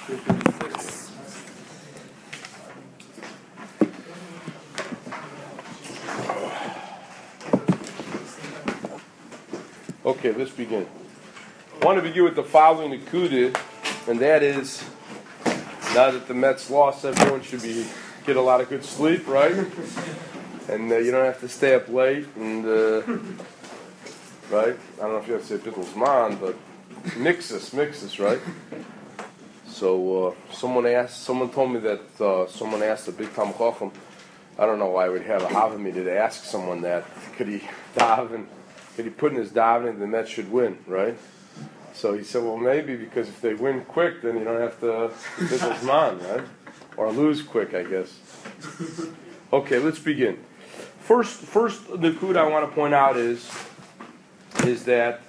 Okay, let's begin. I want to begin with the following Nakuda, and that is, now that the Mets lost, everyone should get a lot of good sleep, right? And you don't have to stay up late, and right? I don't know if you have to say Bittel's man, but mixus, right? So someone told me that someone asked a big Tam Chacham, I don't know why I would have a Havamida to ask someone that, could he put in his davening the Mets should win, right? So he said, well, maybe because if they win quick, then you don't have to Bittel's man, right? Or lose quick, I guess. Okay, let's begin. First Nakud I want to point out is that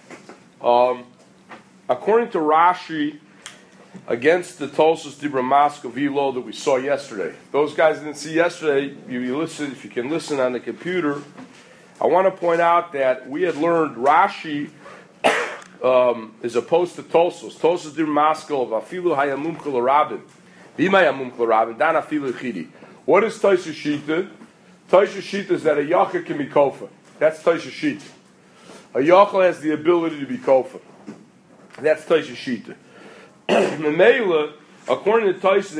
according to Rashi, against the Tosas Dibra Maska Vilo that we saw yesterday. Those guys didn't see yesterday. You listen, if you can listen on the computer. I want to point out that we had learned Rashi is opposed to Tosas. Tosas Dibra Maska of Afilu Hayamum Rabin. Vima Yamum Rabin. Dan Afilu Chidi. What is Tosas Shita? Tosas Shita is that a Yachid can be kofa. That's Tosas Shita. A Yachid has the ability to be kofa. That's Tosas Shita. Memela, according to Tosas,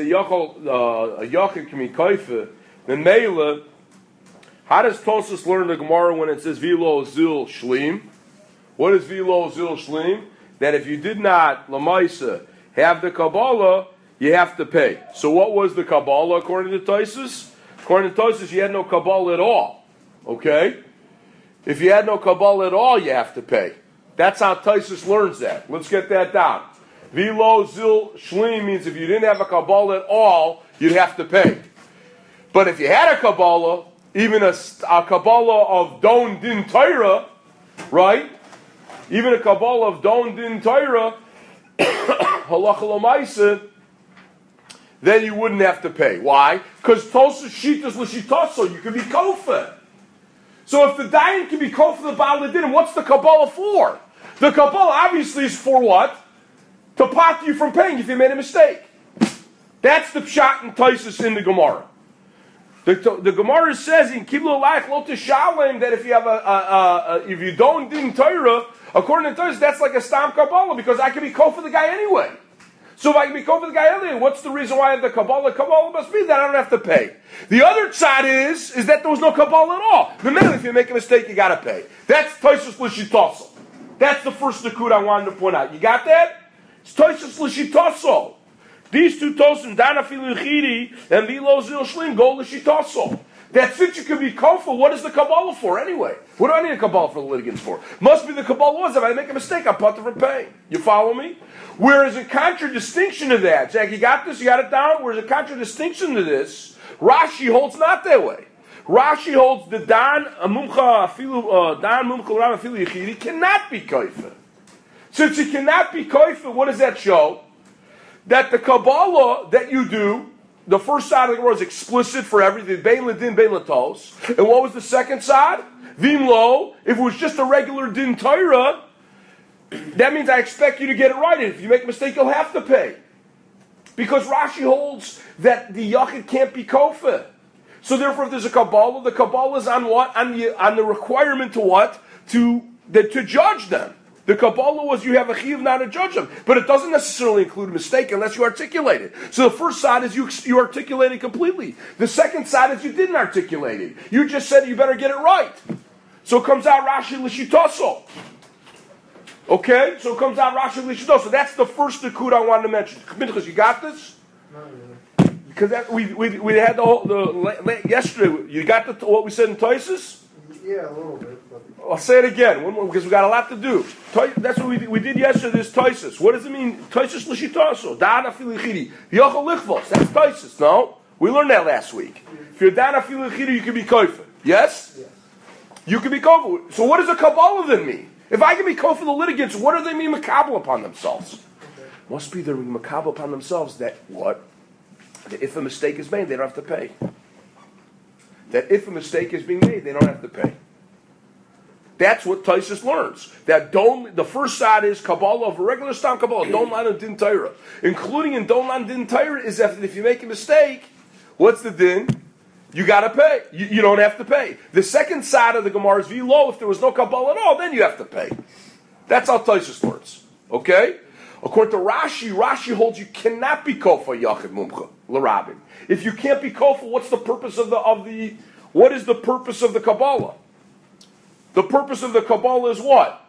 a Yachid can be kofa. Memela, how does Tosas learn the Gemara when it says Vilo Zil Shlim? What is Vilo Zil Shlim? That if you did not, Lamaisa, have the Kabbalah, you have to pay. So what was the Kabbalah according to Tosas? According to Tosas, you had no Kabbalah at all. Okay? If you had no Kabbalah at all, you have to pay. That's how Tosas learns that. Let's get that down. Vilo Zil Shlim means if you didn't have a Kabbalah at all, you'd have to pay. But if you had a Kabbalah, even a Kabbalah of Don Din Torah, right? Even a Kabbalah of Don Din Torah, Halacha L'maisa, then you wouldn't have to pay. Why? Because Tosas Shitas L'shitaso, you can be kofa. So if the Dayan can be kofa the Baal Din, what's the Kabbalah for? The Kabbalah obviously is for what? To pot you from paying if you made a mistake. That's the pshat and Tosas in the Gemara. The Gemara says in Kiblu Laich Lo Tishalem that if you have if you don't din Torah, according to Tosas, that's like a stam Kabbalah because I can be kofa the guy anyway. So if I can be kofa the guy anyway, what's the reason why I have the Kabbalah? Kabbalah must be that I don't have to pay. The other side is that there was no Kabbalah at all. The minute if you make a mistake, you got to pay. That's Tosas L'shitaso. That's the first Nakud I wanted to point out. You got that? It's Tosas L'shitaso. These two Tosim, Dana Filu Chidi and Vilo Zil Shlim, go L'shitaso. That since you can be kofa, what is the Kabbalah for anyway? What do I need a Kabbalah for the litigants for? Must be the Kabbalah was if I make a mistake, I'm putter from paying. You follow me? Whereas in contradistinction to that, Jack, you got this, you got it down? Whereas in contradistinction to this, Rashi holds not that way. Rashi holds the Dan Mumcha Afilu Yichidi cannot be kofa. Since it cannot be kofa, what does that show? That the Kabbalah that you do, the first side of the Gemara is explicit for everything, Bein Ladin, Bein Latos. And what was the second side? Vim Lo, if it was just a regular Din Torah, that means I expect you to get it right. And if you make a mistake, you'll have to pay. Because Rashi holds that the Yachid can't be kofa. So therefore, if there's a Kabbalah, the Kabbalah is on what? On the requirement to what? To judge them. The Kabbalah was you have a chiyuv not to judge them. But it doesn't necessarily include a mistake unless you articulate it. So the first side is you articulate it completely. The second side is you didn't articulate it. You just said you better get it right. So it comes out Rashi L'shitaso. Okay? So it comes out Rashi L'shitaso. That's the first Nakud I wanted to mention. Because you got this? Not really. Because we had yesterday. You got what we said in Tosas? Yeah, a little bit. But I'll say it again, because we got a lot to do. That's what we did yesterday, this Tosas. What does it mean? Tosas L'shitaso. Dana Filichidi. Yochel Lichvos. That's Tosas, no? We learned that last week. If you're Dana Filichidi, you can be kofa. Yes? yes. You can be kofa. So what does a Kabbalah then mean? If I can be kofa the litigants, what do they mean makabel upon themselves? Okay. Must be they're makabel upon themselves that what? That if a mistake is made, they don't have to pay. That if a mistake is being made, they don't have to pay. That's what Taisus learns. That the first side is Kabbalah of a regular Stam Kabbalah, don't line on Din Torah. Including in don't line Din Torah is that if you make a mistake, what's the Din? You got to pay. You don't have to pay. The second side of the Gemara is V'lo. If there was no Kabbalah at all, then you have to pay. That's how Taisus learns. Okay? According to Rashi holds you cannot be kofa Yachid Mumcha l'Rabin. If you can't be kofa, what's the purpose of the what is the purpose of the Kabbalah? The purpose of the Kabbalah is what?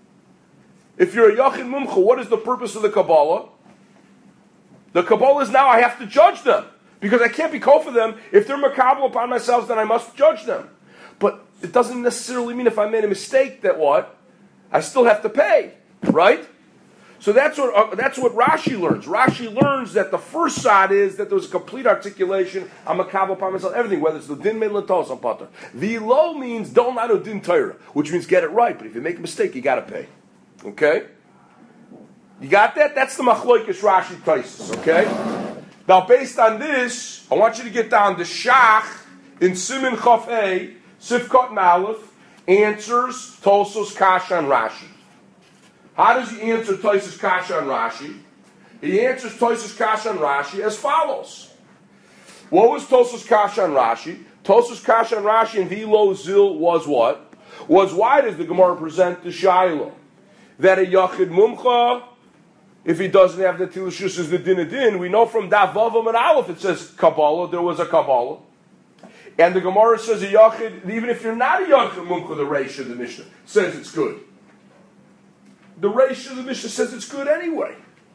If you're a Yachid Mumcha, what is the purpose of the Kabbalah? The Kabbalah is now I have to judge them. Because I can't be kofa them. If they're makabel upon myself, then I must judge them. But it doesn't necessarily mean if I made a mistake that what? I still have to pay. Right? So that's what Rashi learns. Rashi learns that the first side is that there was a complete articulation. I'm makabel upon myself, everything, whether it's the din mein l'tos on pater. The low means don't know din Torah, which means get it right. But if you make a mistake, you got to pay. Okay? You got that? That's the machloikis Rashi Taisus. Okay? Now, based on this, I want you to get down to Shach in Simin Chaf A, Sifkot Malef, answers Tosos Kasha and Rashi. How does he answer Tosos Kasha and Rashi? He answers Tosos Kasha and Rashi as follows. What was Tosos Kasha and Rashi? Tosos Kasha and Rashi and V'lo Zil was what? Was why does the Gemara present the Shiloh? That a Yachid Mumcha, if he doesn't have the Tilashus is the din, we know from Daf Vavam and Aleph it says Kabbalah, there was a Kabbalah. And the Gemara says a Yachid, even if you're not a Yachid Mumcha, the Reish of the Mishnah says it's good. The Reish of the Mishnah says it's good anyway.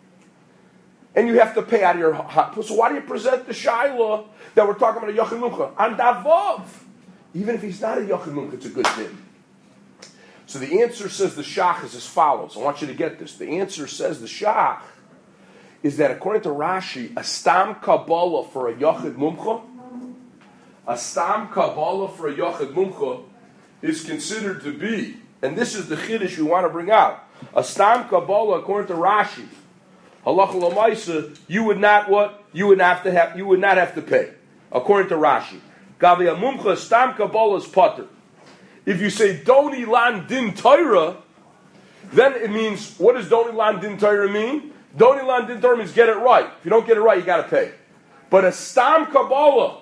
And you have to pay out of your hot. So why do you present the Shaila that we're talking about a Yachid Mumcha? On Daf Vav. Even if he's not a Yachid Mumcha, it's a good din. So the answer says the Shach is as follows. I want you to get this. The answer says the Shach is that according to Rashi, a Stam Kabbalah for a Yachid Mumcha, is considered to be, and this is the Chiddush you want to bring out, a Stam Kabbalah according to Rashi, Halacha L'maisa, you would not what? You would not have to pay. According to Rashi. Gabi a Mumcha, Stam Kabbalah is Pater. If you say Doni Lan Din Torah, then it means, what does Doni Lan Din Torah mean? Doni Lan Din Torah means get it right. If you don't get it right, you got to pay. But a Stam Kabbalah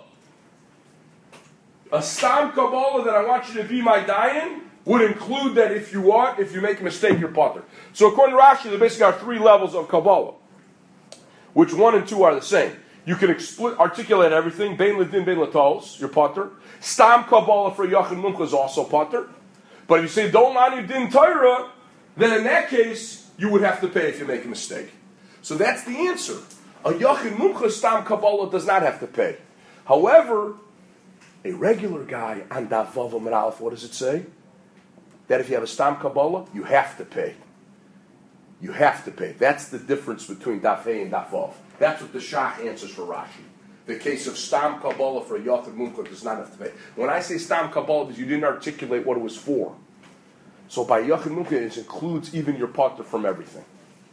that I want you to be my dayan would include that if you make a mistake, you're pater. So according to Rashi, there basically are three levels of Kabbalah, which 1 and 2 are the same. You can articulate everything, Bein L'Din, Bein L'Tos, you're pater. Stam Kabbalah for Yachid Mumcha is also pater. But if you say, don't line Din Torah, then in that case, you would have to pay if you make a mistake. So that's the answer. A Yachid Mumcha Stam Kabbalah does not have to pay. However, a regular guy on Daf Vav Amud Aleph, what does it say? That if you have a Stam Kabbalah, you have to pay. You have to pay. That's the difference between Daf A and Daf Vav. That's what the Shach answers for Rashi. The case of Stam Kabbalah for a Yachid Mumcha does not have to pay. When I say Stam Kabbalah, because you didn't articulate what it was for. So by Yachid Mumcha, it includes even your pater from everything.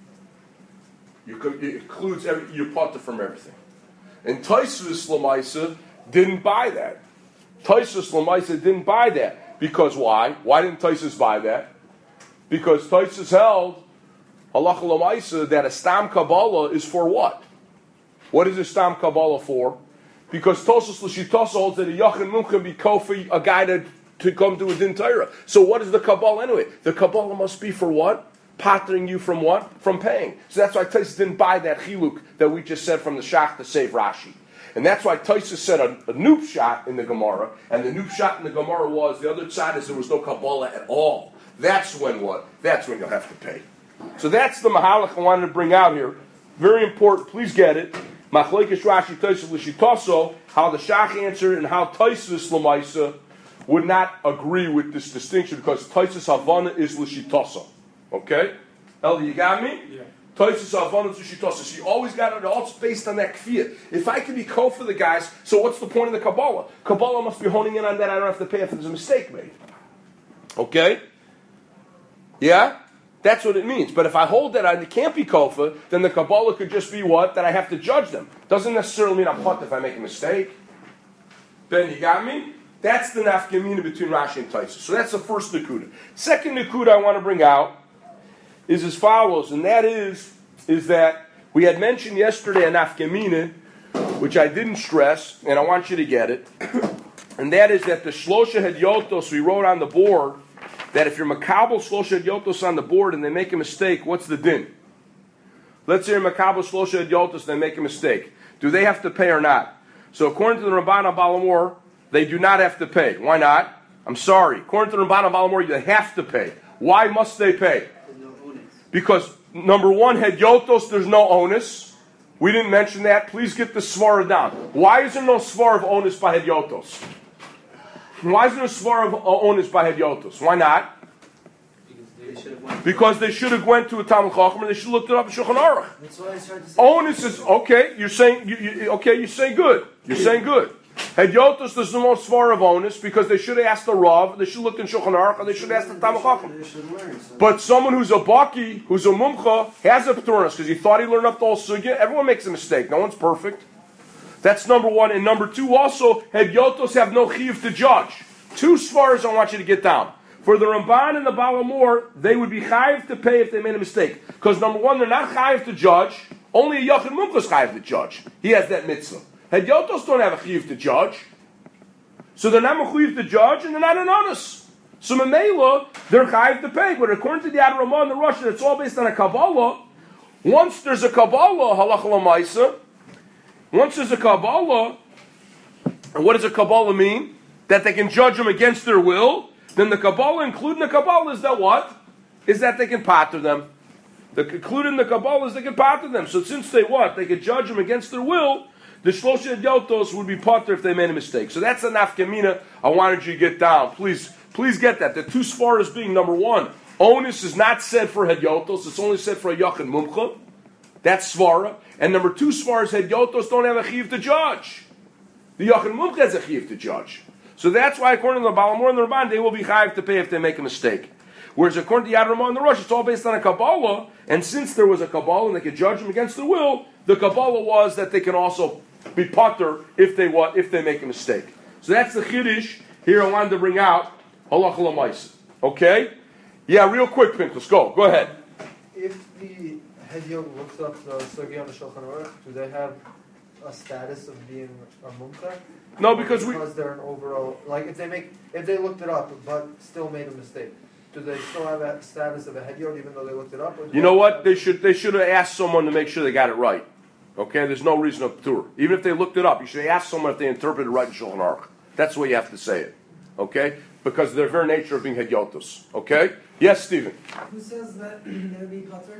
It includes your pater from everything. And Taisus L'maisa didn't buy that. Taisus L'maisa didn't buy that. Because why? Why didn't Taisus buy that? Because Taisus held Halacha L'maisa that a Stam Kabbalah is for what? What is a Stam Kabbalah for? Because Tosos L'shitasa holds that a Yachid Mumcha be kofi, a guy to come to a Din Torah. So what is the Kabbalah anyway? The Kabbalah must be for what? Patering you from what? From paying. So that's why Taisus didn't buy that chiluk that we just said from the Shach to save Rashi. And that's why Taisus said a noob shot in the Gemara, and the noob shot in the Gemara was, the other side is there was no Kabbalah at all. That's when what? That's when you'll have to pay. So that's the mahalach I wanted to bring out here. Very important, please get it. Machlekes Rashi Taisus L'shitaso, how the Shach answered and how Taisus L'maisa would not agree with this distinction because Taisus Havana is L'shitasa. Okay? Eli, you got me? Yeah. Taisus Havana is L'shitasa. So you always got it all based on that kfiyah. If I can be kol for the guys, so what's the point of the Kabbalah? Kabbalah must be honing in on that I don't have to pay if there's a mistake made. Okay? Yeah? That's what it means. But if I hold that I can't be kofa, then the Kabbalah could just be what? That I have to judge them. Doesn't necessarily mean I'm putt if I make a mistake. Ben, you got me? That's the nafkamina between Rashi and Taisa. So that's the first Nakuda. Second Nakuda I want to bring out is as follows, and that is that we had mentioned yesterday a nafkamina, which I didn't stress, and I want you to get it, and that is that the Shlosha Hedyotos we wrote on the board, that if you're Makabel Shlosha Hedyotos on the board and they make a mistake, what's the din? Let's say you're Makabel Shlosha Hedyotos and they make a mistake. Do they have to pay or not? So according to the Ramban Balamor, they do not have to pay. Why not? I'm sorry. According to the Ramban Balamor, they have to pay. Why must they pay? Because, number one, Hedyotos, there's no onus. We didn't mention that. Please get the svara down. Why is there no svara of onus by Hedyotos? Why is there no svara of onus by Hedyotos? Why not? Because they should have went to a Talmud Chacham and they should have looked it up in Shulchan Aruch. That's what I started to say. Onus is okay. You're saying you're saying good. You're saying good. Hedyotos, there's no svara of onus because they should have asked the Rav, they should have looked in Shulchan Aruch, and they should have asked the Talmud Chacham. They should learn. So. But someone who's a baki, who's a mumcha, has a p'turas because he thought he learned up the whole sugya. Everyone makes a mistake. No one's perfect. That's number one. And number two, also, Hedyotos have no chiyuv to judge. Two svaras I want you to get down. For the Ramban and the Balamor, they would be chayiv to pay if they made a mistake. Because number one, they're not chayiv to judge. Only a yachid mumcha is chayiv to judge. He has that mitzvah. Hedyotos don't have a chiyuv to judge. So they're not mechuyev to judge, and they're not an honest. So Mamela, they're chayiv to pay. But according to the Ad Ramah and the Rosh, it's all based on a Kabbalah. Once there's a Kabbalah, halacha l'maisa, once there's a Kabbalah, and what does a Kabbalah mean? That they can judge them against their will. Then the Kabbalah, including the Kabbalah, is that what? Is that they can pater them. Including the Kabbalah is they can pater them. So since they what? They can judge them against their will, the Shlosha Hedyotos would be pater if they made a mistake. So that's a nafkamina I wanted you to get down. Please get that. The two svaras being, number one, onus is not said for Hedyotos, it's only said for a Yachid Mumcha. That's svara. And number two svaras, Hedyotos don't have a chiv to judge. The Yachid Mumcha has a chiv to judge. So that's why, according to the Balamor and the Ramban, they will be chayiv to pay if they make a mistake. Whereas according to the Yad Ramah and the Rosh, it's all based on a Kabbalah, and since there was a Kabbalah and they could judge them against their will, the Kabbalah was that they can also be pater if they make a mistake. So that's the Chiddush here I wanted to bring out, halacha l'maisa. Okay? Yeah, real quick, Pinchas, go ahead. if the Hedyon looks up the Sugi on the Shulchan Aruch, do they have a status of being a mumchar? No, because they're an overall, like if they looked it up but still made a mistake, do they still have that status of a Hedyon even though they looked it up? You know what? They should have asked someone to make sure they got it right. Okay, there's no reason of tour. Even if they looked it up, you should ask someone if they interpreted it right in Shulchan Aruch. That's the way you have to say it. Okay? Because of their very nature of being Hedyotos. Okay? Yes, Stephen? Who says that they would be Pater?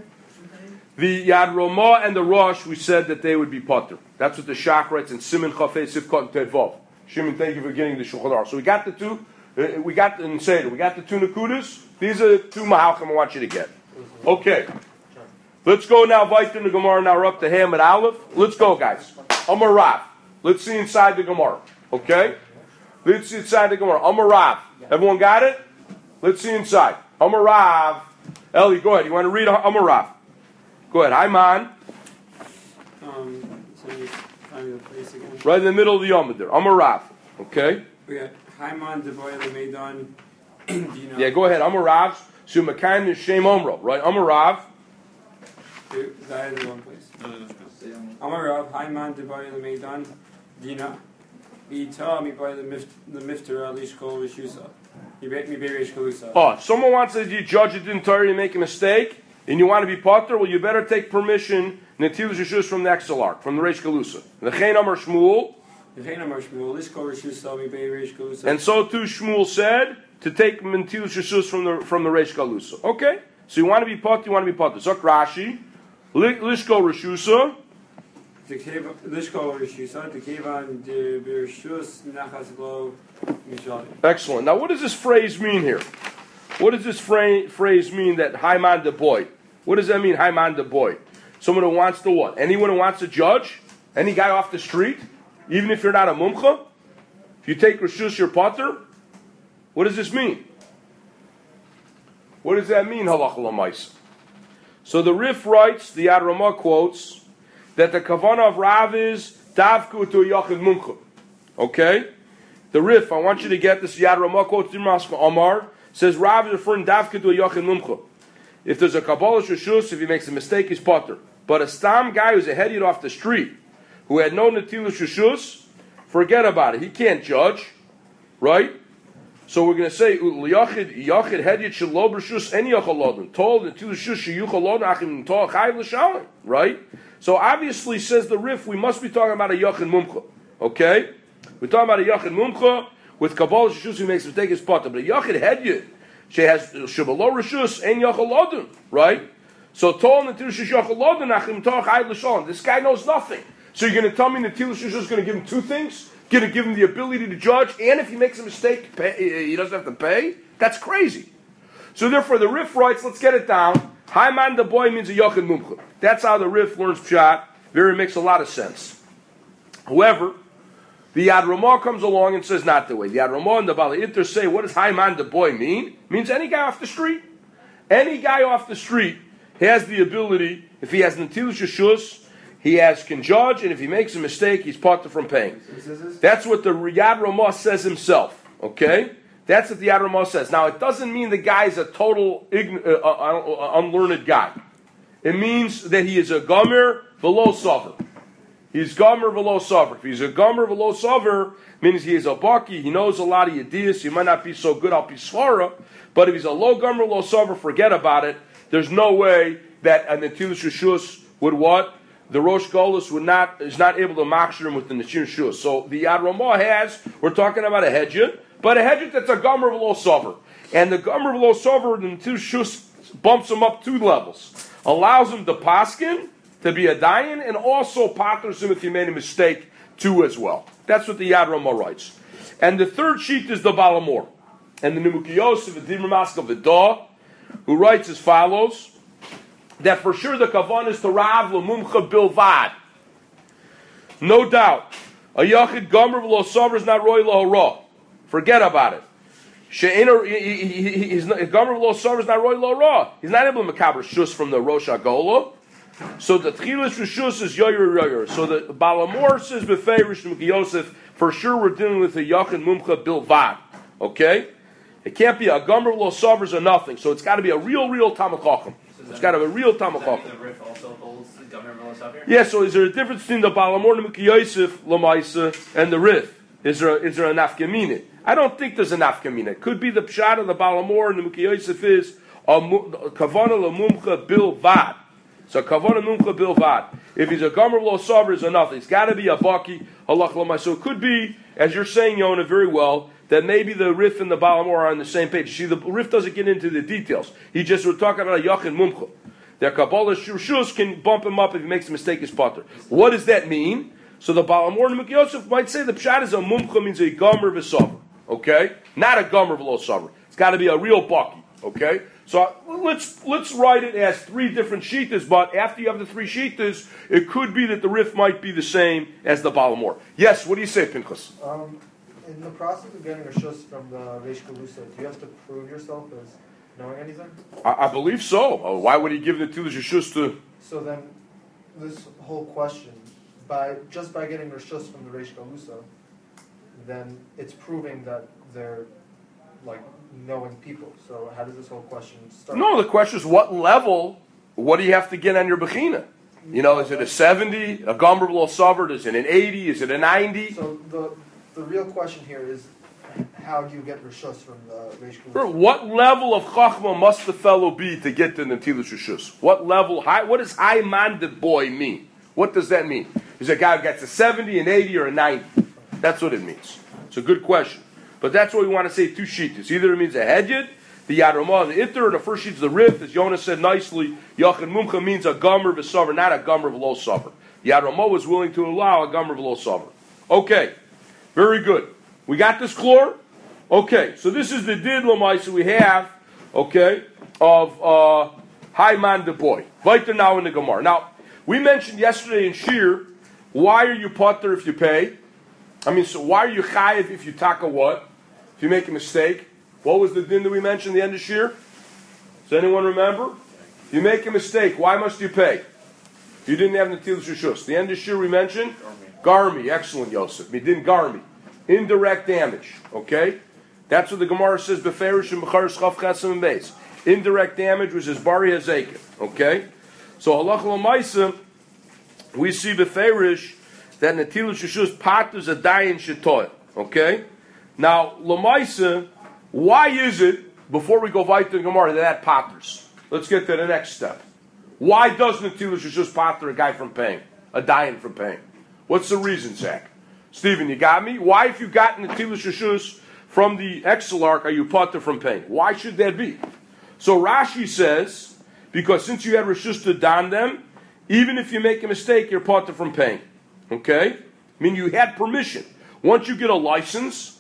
The Yad Ramah and the Rosh, we said that they would be Pater. That's what the Shach writes in Siman Chafei Sivkot and Tedvav. Shimon, thank you for getting the Shulchan Aruch. So we got the two, we got the two Nakudas. These are the two Mahalchim I want you to get. Okay. Let's go now, weiter in the Gemara. Now we're up to Ham and Aleph. Let's go, guys. Amar Rav. Let's see inside the Gemara. Okay? Let's see inside the Gemara. Amar Rav. Everyone got it? Let's see inside. Amar Rav. Eli, go ahead. You want to read Amar Rav? Go ahead. Hi, man. Right in the middle of the Yom there. Amar Rav. Okay? We got Haiman, Deboy, the Maidan, Dina. Yeah, go ahead. Amar Rav. So Makaim is Shem Omro. Right? Amar Rav. That is the wrong place. Amar Rav, Haiman, Deboy, the Maidan, Dina. Ita, mi by the Miftara, Lishkol, Rishusa. You bet me, Berish Kalusa. Oh, if someone wants to judge it didn't tell you to make a mistake, and you want to be Pater, well, you better take permission, Netilas Rishus from the Exelarch, from the Reish Galusa. The Chen Amar Shmuel. And so too Shmuel said to take Netilas Rishus from the Reish Galusa. Okay? So you want to be Pater, you want to be Pater. Zok Rashi, Lishko Rishusa. Excellent. Now, what does this phrase mean here? What does this phrase mean that Haiman de boy? What does that mean, Haiman de boy? Someone who wants to what? Anyone who wants to judge? Any guy off the street? Even if you're not a mumcha? If you take Rishus, your Pater? What does this mean? What does that mean, Halach L'Maisa? So the Rif writes, the Yad Ramah quotes, that the kavanah of Rav is Davku to Yachid Mumcha. Okay? The Rif, I want you to get this. Yad Ramah quotes Maskal Omar, says Rav is referring Davka to a Yachin Mumcha. If there's a Kabbalah Shishus, if he makes a mistake, he's potter. But a Stam guy who's a headiot off the street, who had no Netilu Shishus, forget about it. He can't judge, right? So we're going to say Yachid Hedyet Shelo B'Rishus Any Yachalodin told Netilu Shus Sheyuchalodin Achim Toach Chayiv L'Shalim, right? So obviously, says the Rif, we must be talking about a Yachin Mumcha, okay? We're talking about a Yachid Mumcha with Kabbalah Shishus who makes a mistake is potter, but a Yachid Hedyet she has Shebelo Rishus and Yachalodin, right? So told Netilu Shus Yachalodin Achim Toach Chayiv L'Shalim. This guy knows nothing. So you're going to tell me Netilu Shus is going to give him two things? Going to give him the ability to judge, and if he makes a mistake, he doesn't have to pay? That's crazy. So therefore, the Rif writes, let's get it down. Haiman the boy means a Yachid Mumcha. That's how the Rif learns Pshat. Very makes a lot of sense. However, the Yad Ramah comes along and says not the way. The Yad Ramah and the Bala Itter say, what does Haiman the boy mean? It means any guy off the street. Any guy off the street has the ability, if he has Netilu Shus, he can judge, and if he makes a mistake, he's parted from paying. That's what the Yad Ramah says himself. Okay, that's what the Yad Ramah says. Now, it doesn't mean the guy is a total unlearned guy. It means that he is a gomer v'lo sover. He's gomer v'lo sover. If he's a gomer v'lo sover, means he is a baki. He knows a lot of yediyas. He might not be so good al pisvara, but if he's a low gomer v'lo sover, forget about it. There's no way that a Netilu Shus would what? The Rosh Golus is not able to machshir him with the Neshir Shus. So the Yad Ramah we're talking about a hedjit, but a hedjit that's a Gomer V'lo Sover. And the Gomer V'lo Sover, the Netilu Shus bumps him up 2 levels. Allows him to paskin, to be a dayan, and also paters him if he made a mistake too as well. That's what the Yad Ramah writes. And the third sheet is the Balamor. And the Nimuki Yosef, the Dimar Maskal V'dah, who writes as follows, that for sure the kavan is to Rav L'Mumcha Bilvad. No doubt. A Yachid Gomer V'lo Sover is not Roy L'Hora. Forget about it. Gomer V'lo Sover is not Roy L'Hora. He's not able to makaber shus from the Rosh Hagolah. So the Tchilas Rishus is Yoyer. So the Balamor says B'feirish Nimuki Yosef, for sure we're dealing with a Yachid Mumcha Bilvad. Okay? It can't be a Gomer V'lo Sover or nothing. So it's got to be a real Talmud Chacham. It's got to be a real Talmud Chacham. The Rif also holds the Gomer V'lo Sover? Yeah, so is there a difference between the Balamor Nimuki Yosef Lamaisa and the Rif? Is there a nafkamina? I don't think there's a nafkamina. It could be the pshat of the Balamor Nimuki Yosef is a kavana l'mumcha bilvad. So kavana mumcha bilvad. If he's a Gomer V'lo Sover, is enough. It's got to be a baki halach l'mai. So it could be, as you're saying, Yonah, very well, that maybe the Rif and the Balamor are on the same page. See, the Rif doesn't get into the details. We're talking about a Yachin Mumcha. The Kabbalah Shus can bump him up if he makes a mistake as potter. What does that mean? So the Balamor and Nimuki Yosef might say the pshat is a Mumcha means a Gomer V'Sover. Okay? Not a Gomer V'lo Sover. It's got to be a real Baki. Okay? So let's write it as 3 different shittas, but after you have the 3 shittas, it could be that the Rif might be the same as the Balamor. Yes, what do you say, Pinchas? In the process of getting a shus from the Reish Galusa, do you have to prove yourself as knowing anything? I believe so. Why would he give the Netilu Shus to? So then, this whole question, by getting a shus from the Reish Galusa, then it's proving that they're like knowing people. So how does this whole question start? No, the question is what level. What do you have to get on your bechina? You know, is it a 70, a Gomer V'lo Sover? Is it an 80? Is it a 90? So the real question here is, how do you get rishus from the Reish Galusa? What level of chachma must the fellow be to get the Netilu Shus? What level? What does high-minded boy mean? What does that mean? Is a guy who gets a 70, an 80, or a 90? That's what it means. It's a good question. But that's what we want to say 2 shittas. Either it means a hedjid, the Yad Ramah, the Itter, the first sheet is the Rif, as Yonah said nicely, Yachid Mumcha means a Gomer V'Sover, not a Gomer V'lo Sover. Yad Ramah was willing to allow a Gomer V'lo Sover. Okay. Very good. We got this chlor? Okay, so this is the did l'maisa we have, okay, of Haiman the boy. Weiter now in the Gemara. Now, we mentioned yesterday in Shir, why are you potter if you pay? So why are you chayiv if you taka what? If you make a mistake? What was the din that we mentioned at the end of Shir? Does anyone remember? If you make a mistake, why must you pay? You didn't have Netilu Shus. The end of Shir we mentioned? Garmi. Excellent, Yosef. Midin Garmi. Indirect damage. Okay? That's what the Gemara says, Beferish and Becharis Chav Chesem and Beis. Indirect damage, which is Bari Hazekin. Okay? So Halach L'maisa, we see Beferish that Netilas Rishus Patus a Dayan Shetoy. Okay? Now, L'maisa, why is it, before we go right to the Gemara, that Patters? Let's get to the next step. Why does Netilas Rishus Pater a guy from paying? A Dayan from paying? What's the reason, Zach? Stephen, you got me? Why, if you got Netilas Rishus from the Exilarch, are you Pater from paying? Why should that be? So Rashi says, because since you had Rishus to don them, even if you make a mistake, you're Pater from paying. Okay? I mean, you had permission. Once you get a license,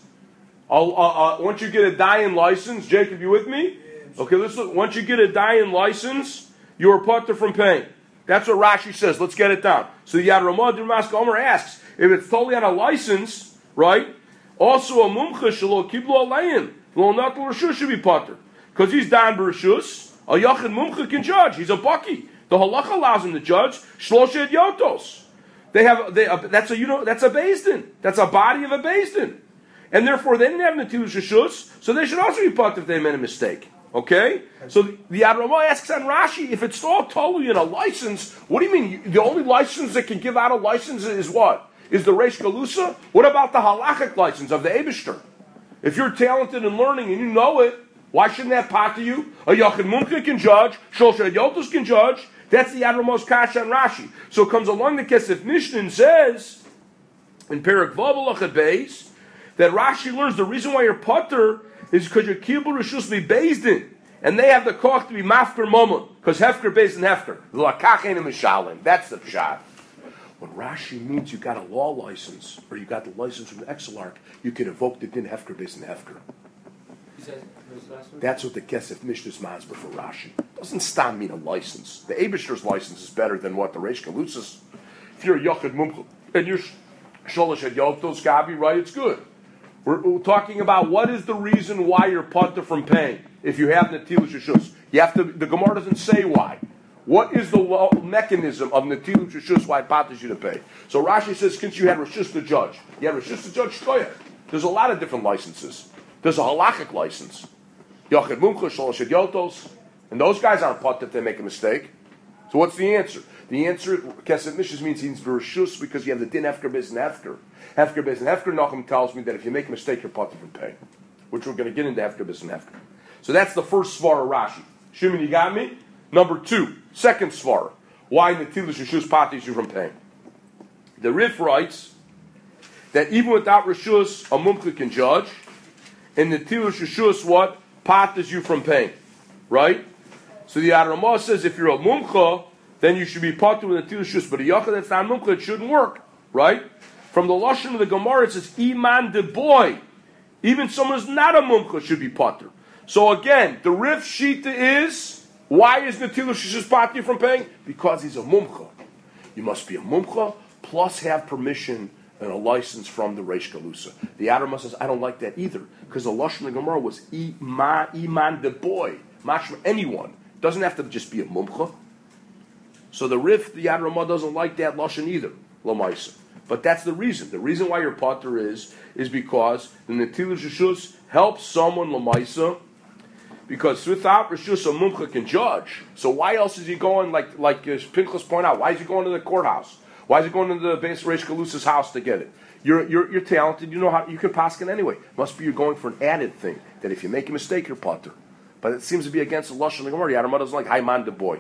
once you get a Dayan license, Jacob, you with me? Okay, listen. Once you get a Dayan license, you're Pater from paying. That's what Rashi says. Let's get it down. So the Yad Ramah Dirmaska Omer asks, if it's totally on a license, right? Also a mumcha shelo kiblu alein lo natul rishus should be Pater, because he's dan b'rishus. A yachid mumcha can judge. He's a baki. The halacha allows him to judge. Shloshet yotos. That's a beis din. That's a body of a beis din, and therefore they didn't have netilas rishus, so they should also be Pater if they made a mistake. Okay? So the Yad Ramah asks on Rashi, if it's all totally in a license, what do you mean? The only license that can give out a license is what? Is the Reish Galusa? What about the halachic license of the Eibishter? If you're talented in learning and you know it, why shouldn't that Pater you? A Yachid Mumcha can judge, Shlosheh Yotos can judge. That's the Yad Ramah's kasha on Rashi. So it comes along the Kesef Mishnah and says, in Perek Vav Alachad Beis, that Rashi learns the reason why you're Pater is because your Kibul Rishus be based in, and they have the koch to be Mafker Momon, because Hefker based in Hefker. The Lakach ain't a Mishalim. That's the Pshat. When Rashi means you got a law license, or you got the license from the Exilarch, you can evoke the din Hefker based in Hefker. That's what the Kesef Mishnah's Masber for Rashi. Doesn't stam mean a license. The Eibishter's license is better than what the Reish Galutz's. If you're a Yochid Mumchel and you're Sholosh at Yotos Gabi, right, it's good. We're talking about what is the reason why you're Pater from paying if you have Netilas Rishus. You have to. The Gemara doesn't say why. What is the mechanism of Netilas Rishus why it paters you to pay? So Rashi says, since you had Rishus to judge, you had Rishus to judge Shkoyah. There's a lot of different licenses. There's a halachic license. Yochid Mumcha, Sholosh et Yotos. And those guys aren't Pater if they make a mistake. So what's the answer? The answer, Kesef Mishas means he's Rishus because you have the din Hefker Bez and Hefker. Hefker Bez and Hefker, Nachum tells me that if you make a mistake, you're Pater from paying. Which we're going to get into Hefker Bez and Hefker. So that's the first svara Rashi. Shimon, you got me? Number 2, second svara. Why Netilas Rishus paters you from paying? The Rif writes that even without Rishus, a Mumcha can judge, and Netilas Rishus what? Paters you from paying. Right? So the Yad Ramah says if you're a Mumcha, then you should be Pater with Netilas Rishus, but a Yachid that's not Mumcha, it shouldn't work. Right? From the Lashon of the Gemara, it says, Iman de boy. Even someone who's not a Mumcha should be Pater. So again, the Rif Shita is, why is Netilas Rishus Pater from paying? Because he's a Mumcha. You must be a Mumcha, plus have permission and a license from the Reish Galusa. The Yad Ramah says, I don't like that either, because the Lashon of the Gemara was Iman de boy. Mashma, anyone. Doesn't have to just be a Mumcha. So the Rif, the Yad Ramah doesn't like that Lashon either, Lamaisa. But that's the reason. The reason why your Pater is because the Netilas Rishus helps someone Lamaisa, because without Rishus a Mumcha can judge. So why else is he going, like Pinchas point out, why is he going to the courthouse? Why is he going to the base Reish Galusa's house to get it? You're talented, you know how you can paskin anyway. Must be you're going for an added thing, that if you make a mistake, you're Pater. But it seems to be against the Lashon of the Gemara. Yad Ramah doesn't like Hayman de boy.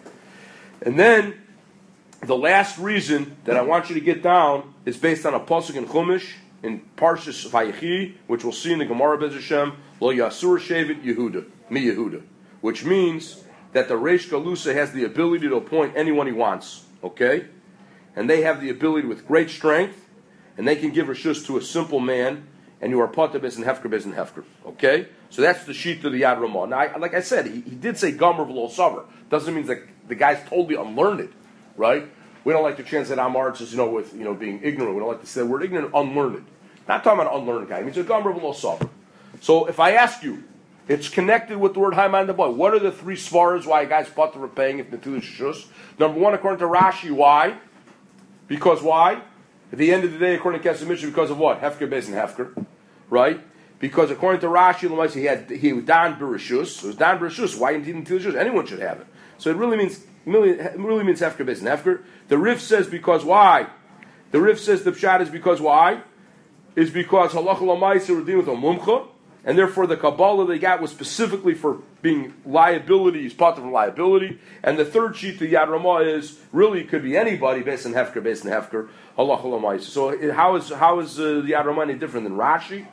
And then the last reason that I want you to get down is based on a pasuk in Chumash in Parshas Vayechi, which we'll see in the Gemara Bez Hashem, Lo Yasur Shevet Yehuda, Mi Yehuda, which means that the Reish Galusa has the ability to appoint anyone he wants, okay? And they have the ability with great strength, and they can give Rishus to a simple man, and you are Pater Bez and Hefker Bez and Hefker, okay? So that's the sheet of the Yad Ramah. Now, like I said, he did say Gomer V'lo Savar. Doesn't mean that the guy's totally unlearned, right? We don't like to translate Amar as with being ignorant. We don't like to say the word ignorant, unlearned. Not talking about an unlearned guy. It means a Gomer V'lo Savar. So if I ask you, it's connected with the word Hayman de boy. What are the 3 svaras why a guy's Pater for paying if Netilas Rishus? Number 1, according to Rashi, why? Because why? At the end of the day, according to Kesef Mishnah, because of what? Hefker Beis and Hefker, right? Because according to Rashi, he was Dan Bereshus. So it was Dan Bereshus. Why didn't he Bereshus? Anyone should have it. So it really means Hefker Beis and Hefker. The Rif says because why? The Rif says the Pshat is because why? Is because Halacha L'Maisa were dealing with a Mumcha, and therefore the Kabbalah they got was specifically for being liability, he's part of liability. And the third sheet to Yad Ramah is really it could be anybody, Beis and Hefker, Halacha L'Maisa. So how is the Yad Ramah any different than Rashi?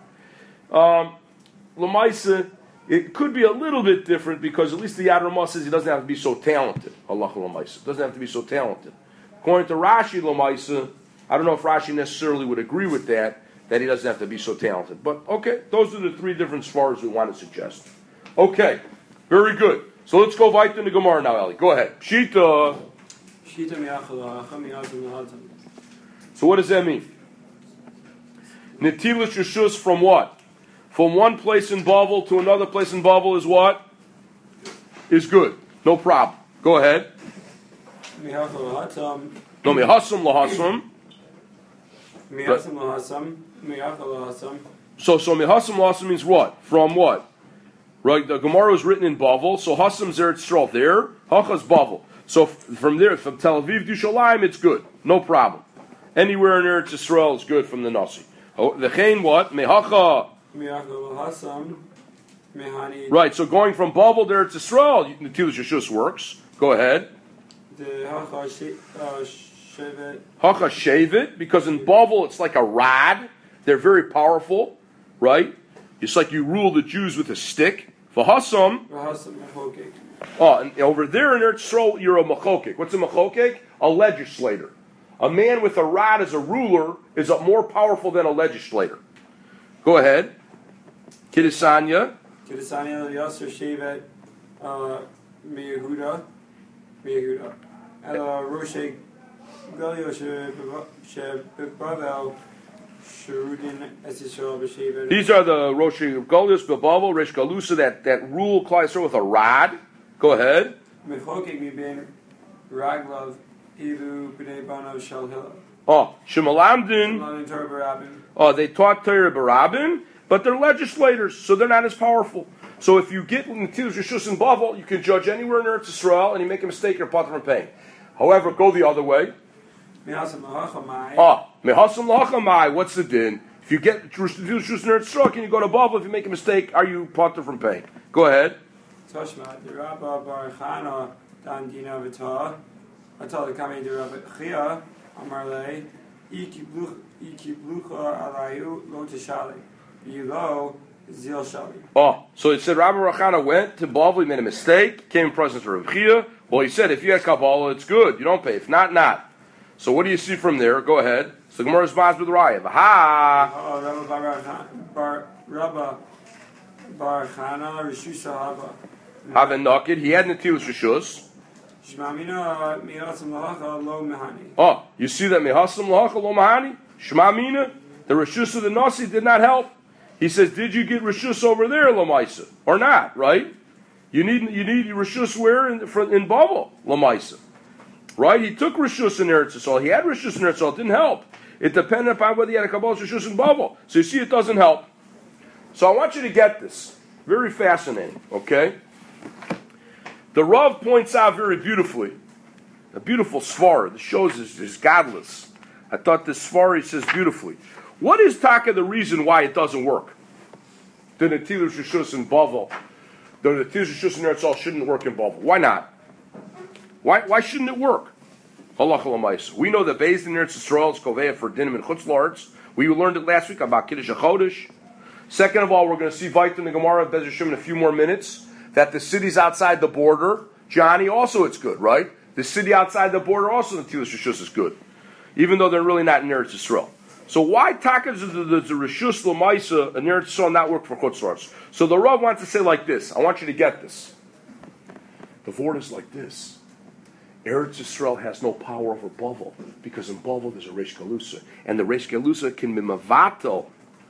L'Maisa, it could be a little bit different because at least the Yad Ramah says he doesn't have to be so talented. Halacha L'Maisa doesn't have to be so talented. According to Rashi L'Maisa, I don't know if Rashi necessarily would agree with that he doesn't have to be so talented. But okay, those are the three different svars we want to suggest. Okay, very good. So let's go right to the Gemara now, Eli. Go ahead. Shita. So what does that mean? Netilas Reshus from what? From one place in Bavel to another place in Bavel is what? Is good. No problem. Go ahead. No, mihasam lahasam. So mihasam lahasam means what? From what? Right, the Gemara was written in Bavel, so Hasam's Eretz Yisrael there, Hachas Bavel. So from there, from Tel Aviv to Shalim, it's good, no problem. Anywhere in Eretz Yisrael is good from the Nasi. The Chain what? Mehacha. Right, so going from Bavel to Eretz Yisrael, the Tilas Yeshus works. Go ahead. Hacha Shevet, because in Bavel it's like a rod. They're very powerful, right? It's like you rule the Jews with a stick. V'hasam. Oh, and over there in Eretz Yisrael, you're a machokek. What's a machokek? A legislator. A man with a rod as a ruler is more powerful than a legislator. Go ahead. Kidisanya. Yasser Shevet Meyehuda. Roshek Galio Shebavel. These are the Roshi Golius, Bebavel, Resh Galusa that rule Kleiser with a rod. Go ahead. Oh, Shemalamdin. Oh, they taught Torah Barabin, but they're legislators, so they're not as powerful. So if you get Netilas Reshus and Bavel, you can judge anywhere in Eretz Yisrael, and you make a mistake, you're part from paying. However, go the other way. Mehasam lahachamai. What's the din? If you get Netilas Reshus and Eretz Yisrael, can you go to Bavel? If you make a mistake, are you part from paying? Go ahead. Toshma the Rabba Barachana Dan Dina V'Tah. I told the Kami the Rabba Chia Amarle Ikiblucha Alayu Lo Teshali Yilo Zil Shali. Oh, so it said Rabbi Rachana went to Bavel, he made a mistake, came in presence of Rav Chia. Well, he said if you had Kabbalah, it's good. You don't pay. If not, not. So what do you see from there? Go ahead. So Gemara responds with Raya. Ha. Rabba Barachana Rishusa Haba. Have a knocked. He had Netilas Reshus. Oh, you see that Mehasam Lahacha Lo Mahani? Shmamina, the Reshus of the Nasi did not help. He says, did you get Reshus over there, Lamaisa? Or not, right? You need Reshus where? In Bavel, Lamaisa. Right? He took Reshus in Eretz Yisrael. He had Reshus in Eretz Yisrael. It didn't help. It depended upon whether he had a Kabbalah Reshus in Bavel. So you see, it doesn't help. So I want you to get this. Very fascinating, okay? The Rav points out very beautifully, a beautiful svara that shows is godless. I thought this svara he says beautifully. What is Taka the reason why it doesn't work? The Netilas Reshus in Bavel, the Netilas Reshus in Eretz Yisrael shouldn't work in Bavel. Why not? Why shouldn't it work? Halacha l'maisa. We know that based in Eretz Yisrael is koveya for dinim and chutz la'aretz. We learned it last week about Kiddush HaChodesh. Second of all, we're going to see Vayt in the Gemara of Bezer Shem in a few more minutes. That the cities outside the border, Johnny, also it's good, right? The city outside the border also the Netilas Reshus is good, even though they're really not in Eretz Yisrael. So why Taka does the Reshus L'Maisa in Eretz Yisrael not work for Chutz La'aretz? So the Rav wants to say like this. I want you to get this. The Vort is like this. Eretz Yisrael has no power over Bavel because in Bavel there's a Reish Galusa, and the Reish Galusa can be mavatal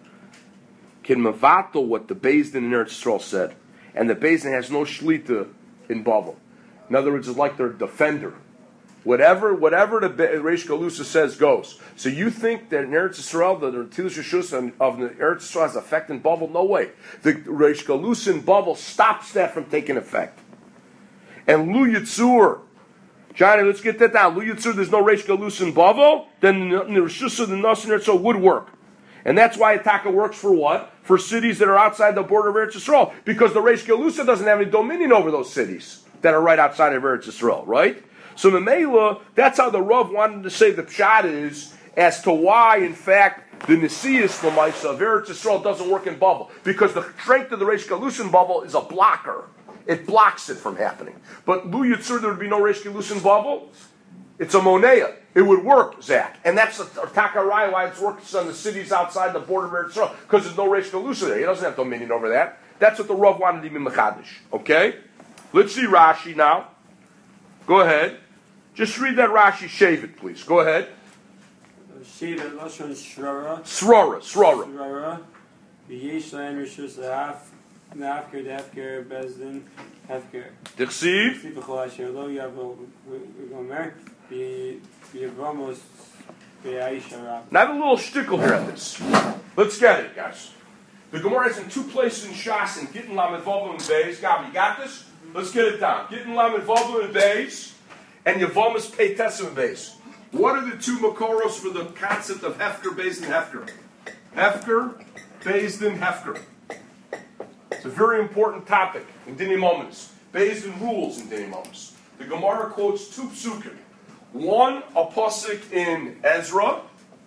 what the Beis Din in Eretz Yisrael said. And the Beis Din has no shlita in Bavel. In other words, it's like their defender. Whatever the Reish Galusa says goes. So you think that in Eretz Yisrael, the Tilas Rishus of the Eretz Yisrael has effect in Bavel? No way. The Reish Galusa in Bavel stops that from taking effect. And Lu Yitzur, Johnny, let's get that down. Lu Yitzur, there's no Reish Galusa in Bavel, then the Rishus of the Nas and Eretz Yisrael would work. And that's why Ataka works for what? For cities that are outside the border of Eretz Yisrael. Because the Reish Galusa doesn't have any dominion over those cities that are right outside of Eretz Yisrael, right? So Memela, that's how the Rav wanted to say the pshat is as to why, in fact, the Nesias Lamaisa of Eretz Yisrael doesn't work in Bavel. Because the strength of the Reish Galusa in Bavel is a blocker. It blocks it from happening. But Lu Yitzur, there would be no Reish Galusa in Bavel. It's a Monea. It would work, Zach. And that's Takarai why it works on the cities outside the border of Eretz Yisrael. Because there's no Reish Galusa there. He doesn't have dominion over that. That's what the Rav wanted to be Mechadish. Okay? Let's see Rashi now. Go ahead. Just read that Rashi, shave it, please. Go ahead. Shave it, Lashon Shrara. Srora. Shrara. V'yesh lahem rishus l'hafker d'hafker bezdin hefker. Dichsiv. Dichsiv b'chol asher lo yavo v'gomer v'yavamos v'yayish harav. Now I have a little shtickle here at this. Let's get it, guys. The Gemara is in two places in Shas and Gittin Lamed Vavu and Beis. Gabi, you got this? Let's get it down. Gittin Lamed Vavu and Beis. And Yavamas pay Tessim base. What are the two Makoros for the concept of Hefker, Beis, and Hefker? Hefker, Beis, and Hefker. It's a very important topic in Dini Moments. Beis and rules in Dini Moments. The Gemara quotes two psukim. One, a pasuk in Ezra.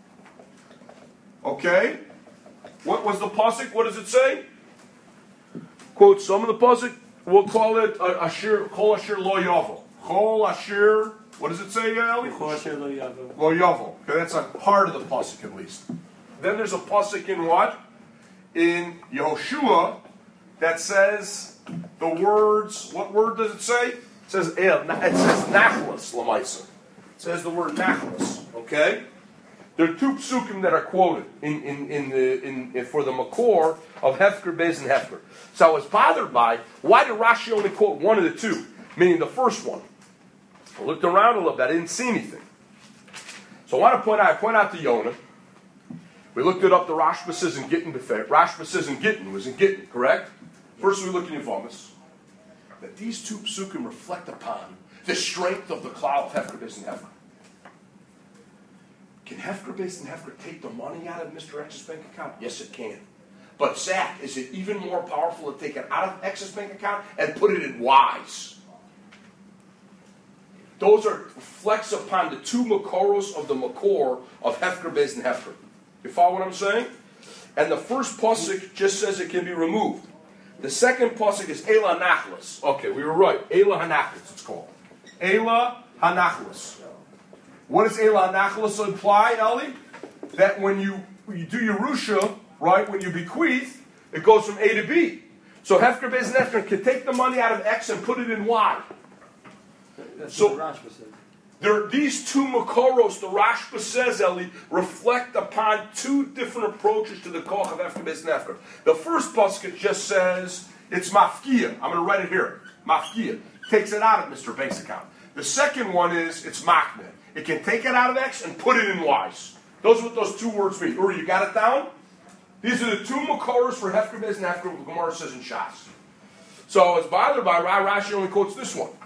Okay? What was the pasuk? What does it say? Quote some of the pasuk. We'll call it Asher, Kol Asher Lo Yavo. Chol Asher, what does it say, Ali? Chol Asher Lo Yavo. Lo Yavo. Okay, that's a part of the pasuk at least. Then there's a pasuk in what? In Yehoshua that says the words. What word does it say? It says El. It says Nachlas Lamaisa. It says the word Nachlas. Okay. There are two psukim that are quoted in for the Makor of Hefker, Beis, and Hefker. So I was bothered by why did Rashi only quote one of the two, meaning the first one. I looked around a little bit. I didn't see anything. So I want to point out to Yonah. We looked it up. The Rashba says in Gittin Befei. Rashba says in Gittin. Was in Gittin, correct? First we look in Yavamas. That these two psukim reflect upon the strength of the cloud of Hefker, Beis, and Hefker. Can Hefker, Beis, and Hefker take the money out of Mr. X's bank account? Yes, it can. But Zach, is it even more powerful to take it out of X's bank account and put it in Y's? Those are reflects upon the two Makoros of the Makor of Hefker, Beis, and Hefker. You follow what I'm saying? And the first pasuk just says it can be removed. The second pasuk is Ela Nachlas. Okay, we were right. Ela Hanachlas, it's called. Ela Hanachlas. What does Ela Hanachlas imply, Ali? That when you do Yerusha, right, when you bequeath, it goes from A to B. So Hefker, Beis, and Hefker can take the money out of X and put it in Y. That's So, what the Rashba said. These two Makoros, the Rashba says, Eli, reflect upon two different approaches to the Koch of Hefker, Beis, and Hefker. The first pasuk just says, it's Mafkia. I'm going to write it here. Mafkia. Takes it out of Mr. Bank's account. The second one is, it's Machne. It can take it out of X and put it in Y's. Those are what those two words mean. Uri, you got it down? These are the two Makoros for Hefker, Beis, and Hefker, the Gemara says in Shas. So I was bothered by Rashi only quotes this one.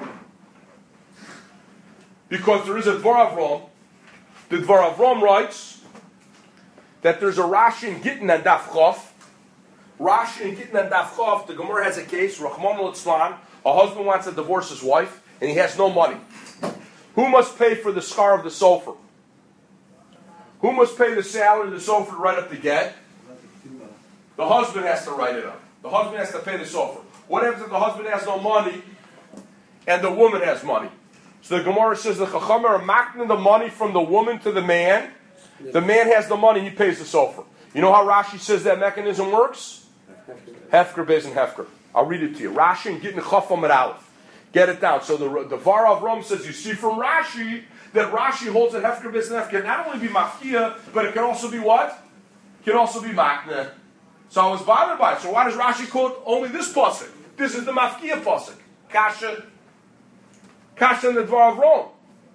Because there is a Dvar Avram. The Dvar Avram writes that there's a Rashi in Gittin and Daf Chof. Rashi in Gittin and Daf Chof, the Gemara has a case, Rachmana litzlan, a husband wants to divorce his wife, and he has no money. Who must pay for the scar of the sofer? Who must pay the salary of the sofer to write up the get? The husband has to write it up. The husband has to pay the sofer. What happens if the husband has no money and the woman has money? So the Gemara says the Chachamim are makning the money from the woman to the man. The man has the money, he pays the sofer. You know how Rashi says that mechanism works? Hefker, Beis, and Hefker. I'll read it to you. Rashi and Gittin Chafam at Aleph. Get it down. So the Var of Rom says, you see from Rashi, that Rashi holds that Hefker, Beis, and Hefker can not only be Mafkia, but it can also be what? It can also be Makne. So I was bothered by it. So why does Rashi quote only this pasuk? This is the Mafkia pasuk. Kasha and the Dvar of Rome.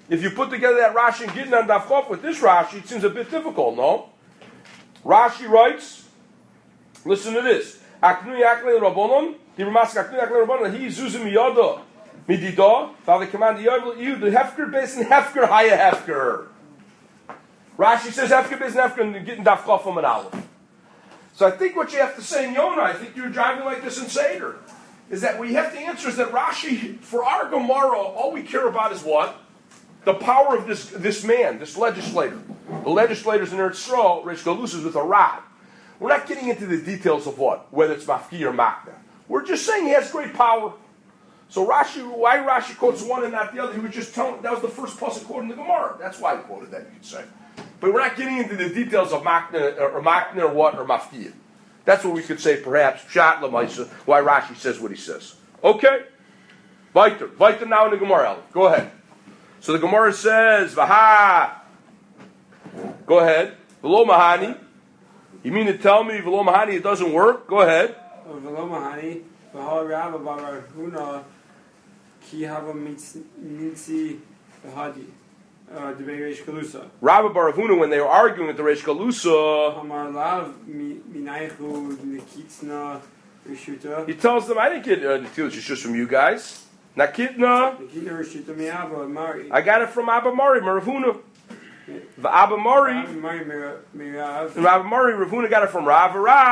If you put together that Rashi and Gittin on Daf Chof with this Rashi, it seems a bit difficult, no? Rashi writes, listen to this. Aknu yakle rabbonon, the Ramas aknu yakle rabbonon, he zuzim yada midida, father command you the hefker base and hefker haya hefker. Rashi says hefker base and hefker and Gittin Daf Chof from an Aleph. So I think what you have to say in Yonah, I think you're driving like this in Seder, is that what you have to answer is that Rashi, for our Gemara, all we care about is what? The power of this man, this legislator. The legislators in Eretz Yisrael, Reish Galusa, with a rod. We're not getting into the details of what, whether it's Mafki or Makna. We're just saying he has great power. So Rashi, why Rashi quotes one and not the other? He was just telling, that was the first pasuk quoted in the Gemara. That's why he quoted that, you could say. But we're not getting into the details of Makna or Mafki. That's what we could say, perhaps, Pshat Lamaisa, why Rashi says what he says. Okay? Weiter now in the Gemara. Go ahead. So the Gemara says, Vaha. Go ahead. V'lo mahani. You mean to tell me v'lo mahani it doesn't work? Go ahead. V'lo mahani. V'ha Rabba bar Huna ki hava mitzi v'hadi. The Reish Galusa. Rabba bar Huna, when they were arguing with the Reish Galusa, Amar lav minaychu nekitzna rishuta. he tells them, I didn't get the Tzilas just from you guys. Nakitna. Nekitna rishuta mi'aba mari. I got it from Abba Mari, Rav Huna. Abba Mari, Mirav. Rav Mari, Rav Huna got it from Rav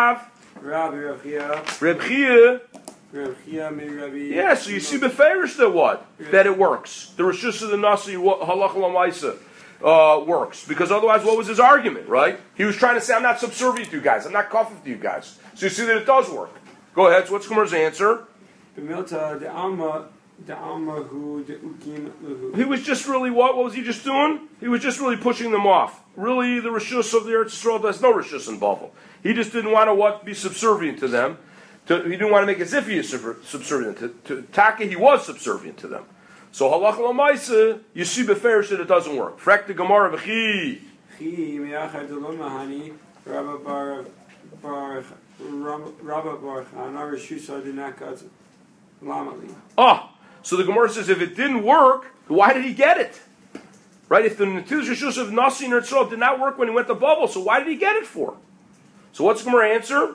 Rav Chia. Reb Chia. Rav Chia Miravi. Yeah, so you see Beferish that what? That it works. The Rishus of the Nasi Halach Lamaisa works. Because otherwise, what was his argument, right? He was trying to say, I'm not subservient to you guys. I'm not kafif to you guys. So you see that it does work. Go ahead. So what's Gemara's answer? B'milta the Alma who the Ukim Luhu. He was just really what? What was he just doing? He was just really pushing them off. Really, the Rishus of the Eretz Yisrael, there's no Rishus in Bavel. He just didn't want to what? Be subservient to them. He didn't want to make as if he is subservient. To Taka, he was subservient to them. So halach l'maisa, you see beferish that it doesn't work. Frak the Gemara v'chi. Chi miyachad l'mahani Rabba bar Chana Rishusa dinakad lamali. So the Gemara says if it didn't work, why did he get it? Right? If the Netilas Rishus of Nasi and Eretz did not work when he went to Bavel, so why did he get it for? So what's the Gemara answer?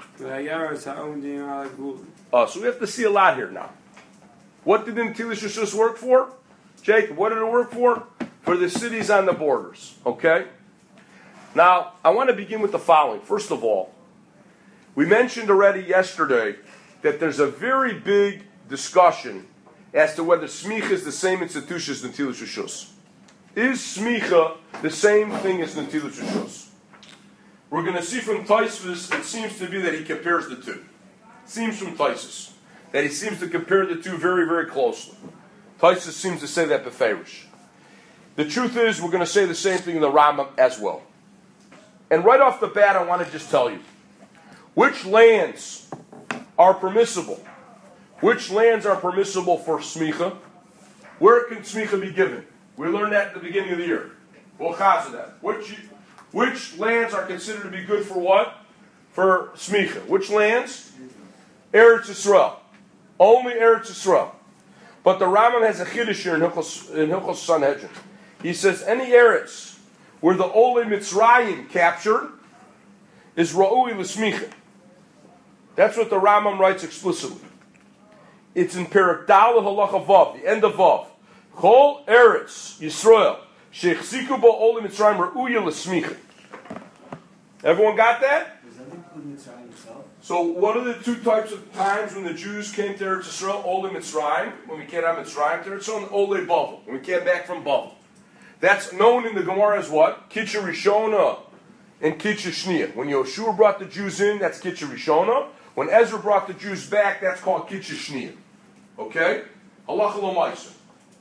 So we have to see a lot here now. What did the Netilas Rishus work for? Jacob, what did it work for? For the cities on the borders. Okay? Now, I want to begin with the following. First of all, we mentioned already yesterday that there's a very big discussion as to whether Smicha is the same institution as Netilas Rishus. Is Smicha the same thing as Netilas Rishus? We're going to see from Tosfos, it seems to be that he compares the two. It seems from Tosfos that he seems to compare the two very, very closely. Tosfos seems to say that beferish. The truth is, we're going to say the same thing in the Rambam as well. And right off the bat, I want to just tell you, which lands are permissible? Which lands are permissible for Smicha? Where can Smicha be given? We learned that at the beginning of the year. We'll chazah that. Which lands are considered to be good for what? For Smicha. Which lands? Eretz Yisrael. Only Eretz Yisrael. But the Rambam has a chiddush here in Hilchos Sanhedrin. He says any Eretz where the Ole Mitzrayim captured is Ra'ui L'Smicha. That's what the Rambam writes explicitly. It's in Perek Daled Halacha Vav, the end of Vav. Chol Eretz Yisrael Shechziku Bo Ole Mitzrayim Ra'uya L'Smicha. Everyone got that? Does that include Mitzrayim itself? So what are the two types of times when the Jews came to Eretz Yisrael? Ole Mitzrayim, when we came out of Mitzrayim to Eretz Yisrael, and Ole Bavel, when we came back from Bavel. That's known in the Gemara as what? Kitcha Rishona and Kitcha Shnia. When Yoshua brought the Jews in, that's Kitcha Rishona. When Ezra brought the Jews back, that's called Kitcha Shnia. Okay? Halacha L'maisa.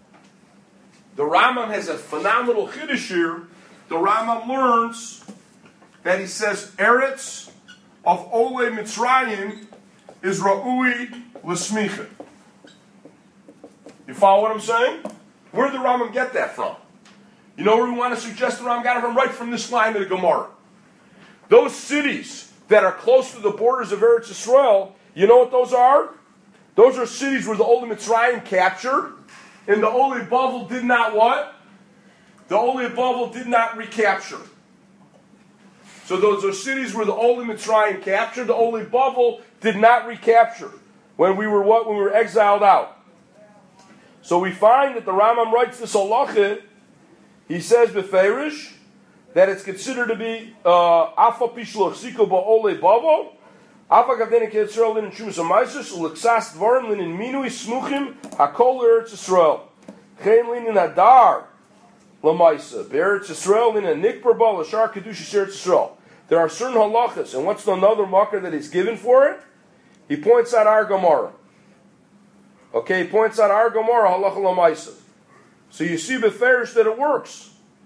The Rambam has a phenomenal chiddush here. The Rambam learns that he says Eretz of Ole Mitzrayim is Ra'ui L'Smicha. You follow what I'm saying? Where did the Rambam get that from? You know where we want to suggest the Rambam got it from? Right from this line of the Gemara. Those cities that are close to the borders of Eretz Yisrael, you know what those are? Those are cities where the Ole Mitzrayim captured, and the Ole Bavel did not what? the Oli Bavel did not recapture. So those are cities where the Oli Mitzrayim captured. The Oli Bavel did not recapture when we were exiled out. So we find that the Rambam writes this halacha. He says beferish that it's considered to be afa pishloch siko ba'olei bavo, afa gavdeni ke'Yisrael linin shumas ha'maisus u'leksas dvarim linin minui smuchim hakol Eretz Yisrael chen linin hadar lamaisa be'Eretz Yisrael linin nikbar ba l'shar kedushas Eretz Yisrael. There are certain halachas, and what's another marker that he's given for it? He points out our Gemara. Okay, he points out our Gemara halacha lamaisa. So you see beferish that it works.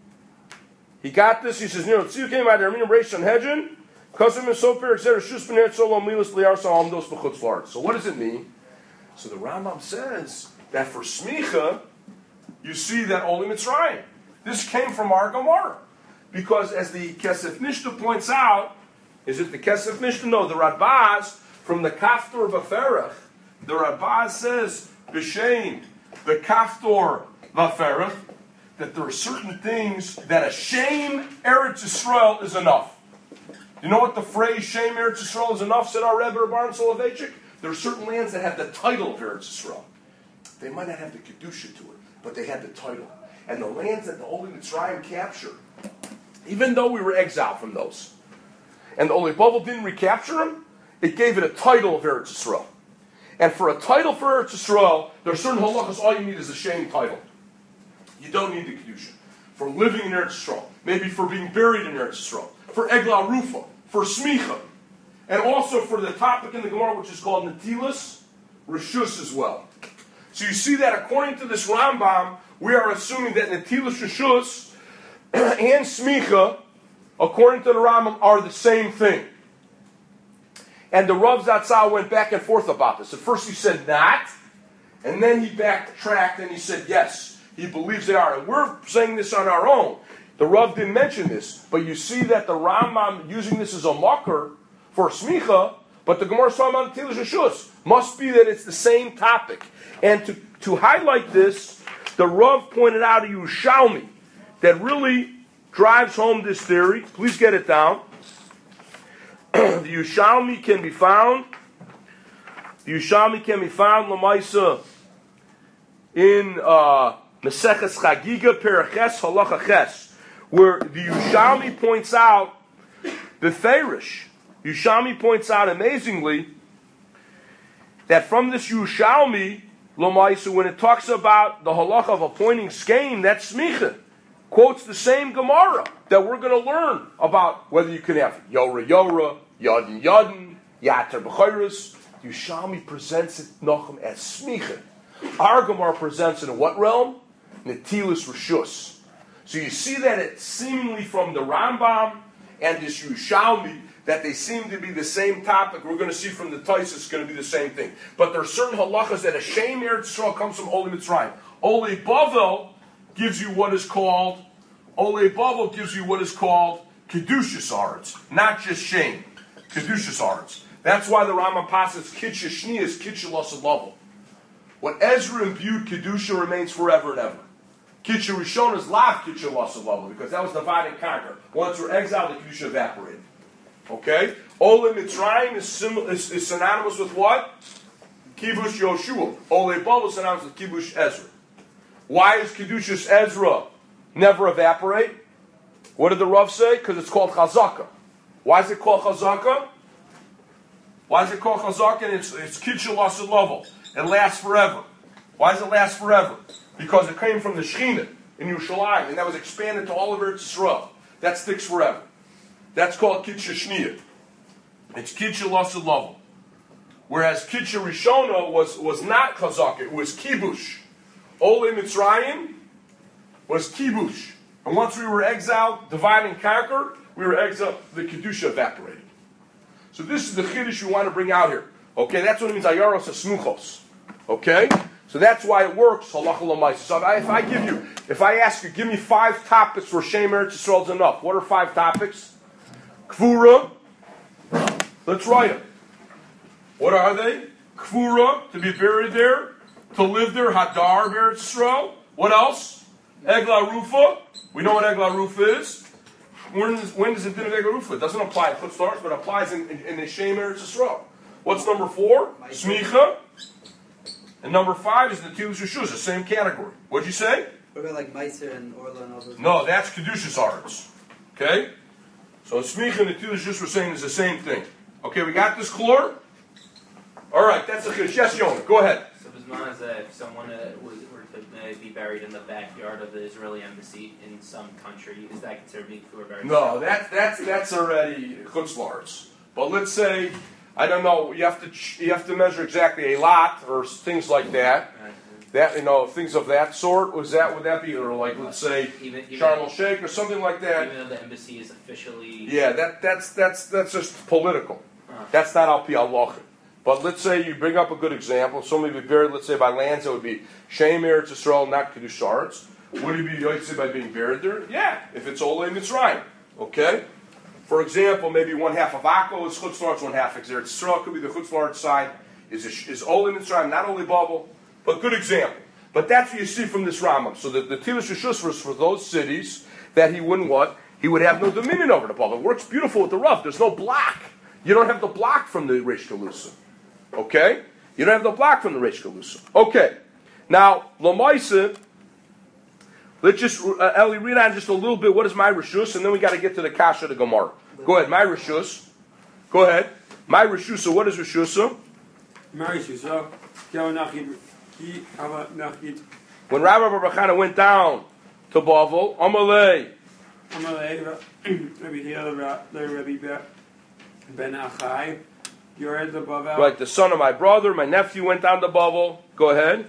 He got this. He says, "Tziu came out of Arminim Reish Sanhedrin, Kazim and Sofer Exer Shus Ben Eretz Olam Milas Liar Salam Dos B'Chutz La'aretz." So what does it mean? So the Rambam says that for smicha, you see that Oli Mitzrayim. This came from our Gemara, because as the Kesef Mishnah points out, is it the Kesef Mishnah? No, the Radbaz from the Kaftor Vaferach. The Radbaz says b'shein the Kaftor Vaferach, that there are certain things that a shame Eretz Yisrael is enough. You know what the phrase shame Eretz Yisrael is enough said our Rebbe Barn Soloveitchik? There are certain lands that have the title of Eretz Yisrael. They might not have the Kedusha to it, but they have the title. And the lands that the Oli Mitzrayim captured, even though we were exiled from those, and the Oli Bavel didn't recapture them, it gave it a title of Eretz Yisrael. And for a title for Eretz Yisrael, there are certain halachas, all you need is a shame title. You don't need the Kedusha. For living in Eretz Yisrael, maybe for being buried in Eretz Yisrael, for Egla Rufa, for Smicha, and also for the topic in the Gemara which is called Netilas Rishus as well. So you see that according to this Rambam, we are assuming that Netilas Rishus and Smicha, according to the Rambam, are the same thing. And the Rav Zatzal went back and forth about this. At first he said not, and then he backtracked and he said yes. He believes they are. And we're saying this on our own. The Rav didn't mention this. But you see that the Rambam using this as a mocker for smicha, but the Gemara is talking about Netilas Rishus. Must be that it's the same topic. And to highlight this, the Rav pointed out a Yerushalmi that really drives home this theory. Please get it down. The Yerushalmi can be found. Lamaisa in Meseches Chagiga Periches Halacha Ches, where the Yerushalmi points out the Ferish. Yerushalmi points out amazingly that from this Yerushalmi Lamaisa, when it talks about the halacha of appointing skein, that's smicha, quotes the same Gemara that we're going to learn about whether you can have Yora Yora, Yadin Yadin, Yater B'chayris. Yerushalmi presents it Nachum as smicha. Our Gemara presents it in what realm? Netilas Rishus. So you see that it's seemingly from the Rambam and this Yerushalmi that they seem to be the same topic. We're going to see from the Tais it's going to be the same thing. But there are certain halachas that a shame Eretz Yisrael comes from Oli Mitzrayim. Oli Bavel gives you what is called Kedushas Aretz, not just shame. Kedushas Aretz. That's why the Rambam passes Kitcha Shni is Kitcha Lasalavel. What Ezra imbued Kedusha remains forever and ever. Kitcha Rishon is Lav Kitcha Lasalavel, because that was divide and conquer. Once we're exiled, the Kedusha evaporated. Okay? Ole Mitzrayim is synonymous with what? Kibush Yoshua. Ole Bavel is synonymous with Kibush Ezra. Why is Kedushas Ezra never evaporate? What did the Rav say? Because it's called Chazaka. Why is it called Chazaka? Why is it called Chazaka? And it's Kitcha Lasalavel. It lasts forever. Why does it last forever? Because it came from the Shechina in Yerushalayim, and that was expanded to all of Eretz Yisrael. That sticks forever. That's called Kitcha Shniya. It's Kitcha Lasalavel. Whereas Kitcha Rishona was not Chazaka, it was Kibush. Ole Mitzrayim was Kibush. And once we were exiled, divide and conquer, we were exiled, the Kedusha evaporated. So this is the Chiddush we want to bring out here. Okay, that's what it means, Ayaros Asmuchos. Okay? So that's why it works, Halacha L'maisa. So if I ask you, give me 5 topics where Shem Eretz Yisrael is enough. What are 5 topics? Kvura. Let's write them. What are they? Kvura, to be buried there. To live there, Hadar Eretz Yisrael. What else? Egla Rufa, we know what Egla Rufa is. When does it din of Egla Rufa? It doesn't apply in Chutz La'aretz, but it applies in the Shem Eretz Yisrael. What's number 4? Smicha. And number 5 is the Tilus Rishus, the same category. What'd you say? What about like Meiser and Orla and all those? No, that's Kedushas Aretz. Okay? So Smicha and the Tilus Rishus we're saying is the same thing. Okay, we got this clear? Alright, that's a Chiddush. Yes, Yonah, go ahead. So Bisman is that if someone were to be buried in the backyard of the Israeli embassy in some country, is that considered being before buried? No, that's already Chutz La'aretz. But let's say, I don't know, you have to measure exactly a lot or things like that. That, things of that sort. Would that be, or like, let's say, Sharm el Sheikh or something like that? Even though the embassy is officially... Yeah, that's just political. That's not al pi halacha. But let's say you bring up a good example. Somebody be buried, let's say by lands, it would be Shem Eretz Yisrael, not Kedush Aretz. Would he be yotzei by being buried there? Yeah, if it's Olei Mitzrayim. Okay? For example, maybe one half of Akko is Chutz La'aretz, one half is Eretz Yisrael. Could be the Chutz La'aretz side is Olei Mitzrayim, not only bubble, but good example. But that's what you see from this Rambam. So the Tilus Rishus was for those cities that he wouldn't what? He would have no dominion over the bubble. It works beautiful with the rough. There's no block. You don't have the block from the Reish Galusa. Okay? You don't have the block from the Reish Galusa. Okay. Now, Lamaisa, let's just, Eli, read on just a little bit. What is my Rishus? And then we got to get to the Kasha, the Gemara. Go ahead, my Rishus. Go ahead. My Rishusa, what is Rishusa? My Rishusa, when Rabbi Bar Chana went down to Bavel, Amalei. Rabbi Ben Achai, right, the son of my brother, my nephew went down to Bavel. Go ahead.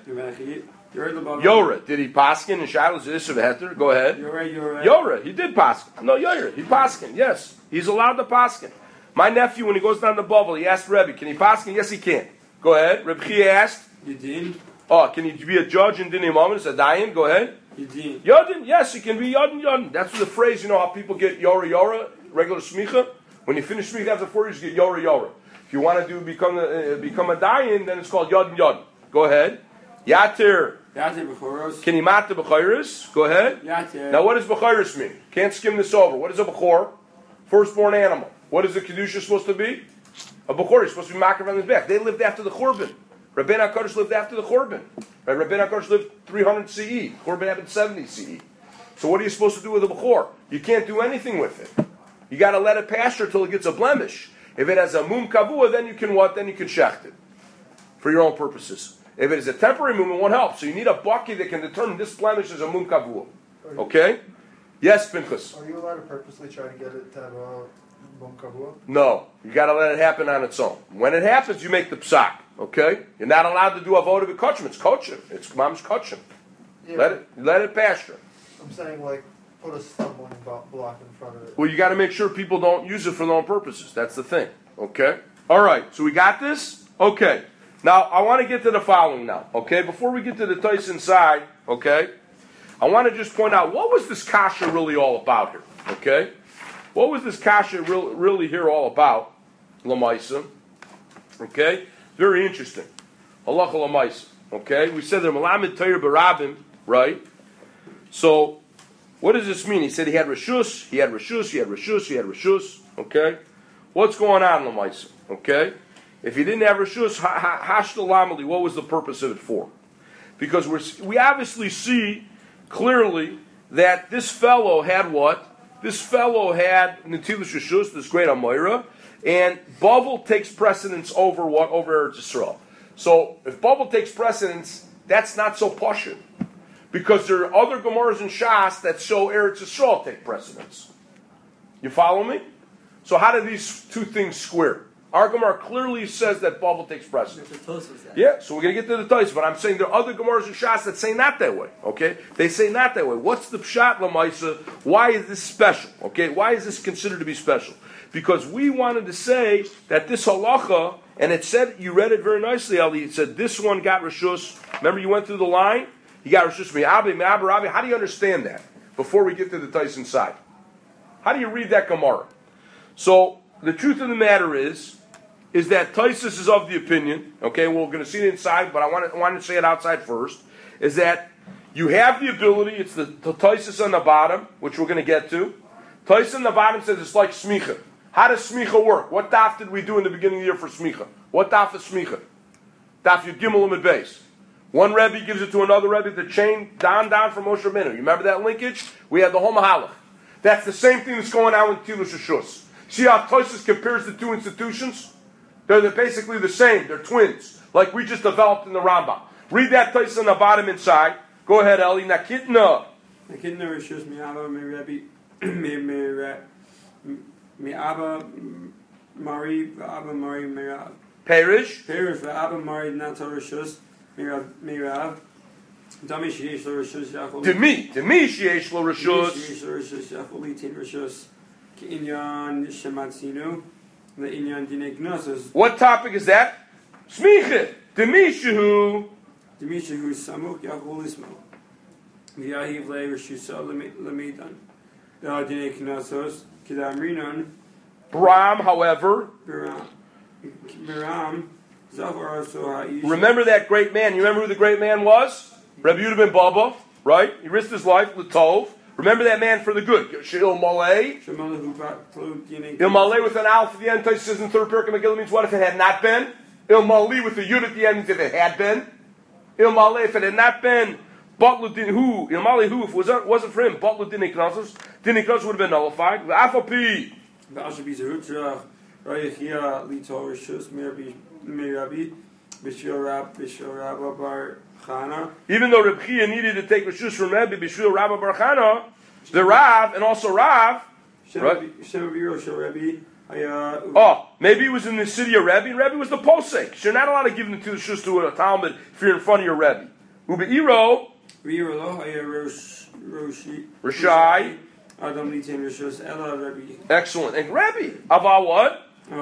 Yoreh, did he paskin in Shiloh's Issav Heter? Go ahead. Yoreh, he did paskin. No, Yoreh, he paskin. Yes, he's allowed to paskin. My nephew, when he goes down to Bavel, he asked Rebbe, "Can he paskin?" Yes, he can. Go ahead. Rebbe Chia asked, "Yidin." Oh, can he be a judge in Dinei Mammon? It's a dayan. Go ahead. Yidin. Yodin, yes, he can be Yodin. Yodin. That's the phrase. You know how people get Yoreh, regular smicha. When you finish smicha after 4 years, you get Yoreh. If you want to become a dayan, then it's called Yodin. Go ahead. Yatir. Can he mat the b'chayris? Go ahead. Yatir. Now, what does b'chayris mean? Can't skim this over. What is a b'chor? Firstborn animal. What is the kedusha supposed to be? A b'chor is supposed to be makar on his back. They lived after the Churban. Rabbeinu HaKadosh lived after the Churban. Right? Rabbeinu HaKadosh lived 300 CE. Churban happened 70 CE. So what are you supposed to do with a b'chor? You can't do anything with it. You got to let it pasture till it gets a blemish. If it has a mum kavua, then you can what? Then you can shecht it for your own purposes. If it is a temporary mum, it won't help. So you need a bucky that can determine this blemish is a mum kavua. Okay? Yes, Pinchas. Are you allowed to purposely try to get it to have a mum kavua? No. You got to let it happen on its own. When it happens, you make the psak. Okay? You're not allowed to do avodah b'kochim. It's kochim. It's mamish kochim. Yeah, Let it pasture. I'm saying like put a stumbling block in front of it. Well, you got to make sure people don't use it for their own purposes. That's the thing. Okay? All right. So we got this? Okay. Now, I want to get to the following now. Okay? Before we get to the Tyson side, okay? I want to just point out, what was this kasha really all about here? Okay? What was this kasha really here all about? Lamaisa. Okay? Very interesting. Halacha lamaisa. Okay? We said they're Malamid Torah Barabim, right? So, what does this mean? He said he had Rishus, he had Rishus, he had Rishus, he had Rishus. Okay? What's going on, lamaisa? Okay? If he didn't have Rishus, Hashtal Lamali, what was the purpose of it for? Because we obviously see clearly that this fellow had what? This fellow had Netilas Rishus, this great Amoira, and Bavel takes precedence over what? Over Eretz Yisrael. So if Bavel takes precedence, that's not so poshut. Because there are other Gemaras and Shas that show Eretz Yisrael take precedence. You follow me? So how do these two things square? Our Gemara clearly says that Bavel takes precedence. Yeah, so we're going to get to the Tais, but I'm saying there are other Gemaras and Shas that say not that way. Okay? They say not that way. What's the Pshat Lamaisa? Why is this special? Okay? Why is this considered to be special? Because we wanted to say that this halacha, and it said, you read it very nicely, Ali, it said this one got Rishus. Remember you went through the line? He got Rishus Mi'abi, Rabbi. How do you understand that? Before we get to the Tyson side. How do you read that Gemara? So, the truth of the matter is that Taisus is of the opinion, okay, we're going to see it inside, but I want to say it outside first, is that You have the ability, it's the Taisus on the bottom, which we're going to get to. Taisus on the bottom says it's like smicha. How does smicha work? What daf did we do in the beginning of the year for smicha? What daf is smicha? Daf Yud Gimel Amud Beis. One Rebbe gives it to another Rebbe, the chain down from Moshe Rabbeinu. You remember that linkage? We had the whole Mahalach. That's the same thing that's going on with Tilush Shus. See how Tosfos compares the two institutions? They're basically the same. They're twins, like we just developed in the Rambam. Read that Tosfos on the bottom inside. Go ahead, Eli. Nakitna. Nakitna Rishus mi Abba mi Rebbe mi Abba Mari v'Abba Mari Mirav. Perish v'Abba Mari Nato Rishus Mirav. Dami sheyesh lo Rishus yachol. Demi sheyesh lo Rishus. Sheyesh lo Rishus yachol litin Rishus k'inyan shematzinu le'inyan dinei gnosos. What topic is that? Smicha. Demi shehu. Demisha who is samuk yachol ismo. V'yahiv le Rishusa lemidan. Dinei gnosos k'damrinon. Bram, however. Biram. Remember that great man. You remember who the great man was? Rabbi Yehuda ben Baba, right? He risked his life, L'tov. Remember that man for the good. Ilmalei. Ilmalei with an alpha at the end. Tosfos says in third Perek Megillah means what if it had not been? Ilmalei with a yud at the end means if it had been. Ilmalei if it had not been. Batlu din who? Ilmalei who? If it wasn't for him, Batlu dinei knossos. Dinei knossos would have been nullified. V'afapi. Even though Reb Chia needed to take Rishus from Rebbe, Bishvil Rabba Bar Chana, the Rav, and also Rav, right? Maybe he was in the city of Rebbe, and Rebbe was the posek. You're not allowed to give the Rishus to a Talmud if you're in front of your Rebbe. Ube'iro, Rashai, excellent. And Rebbe, about what?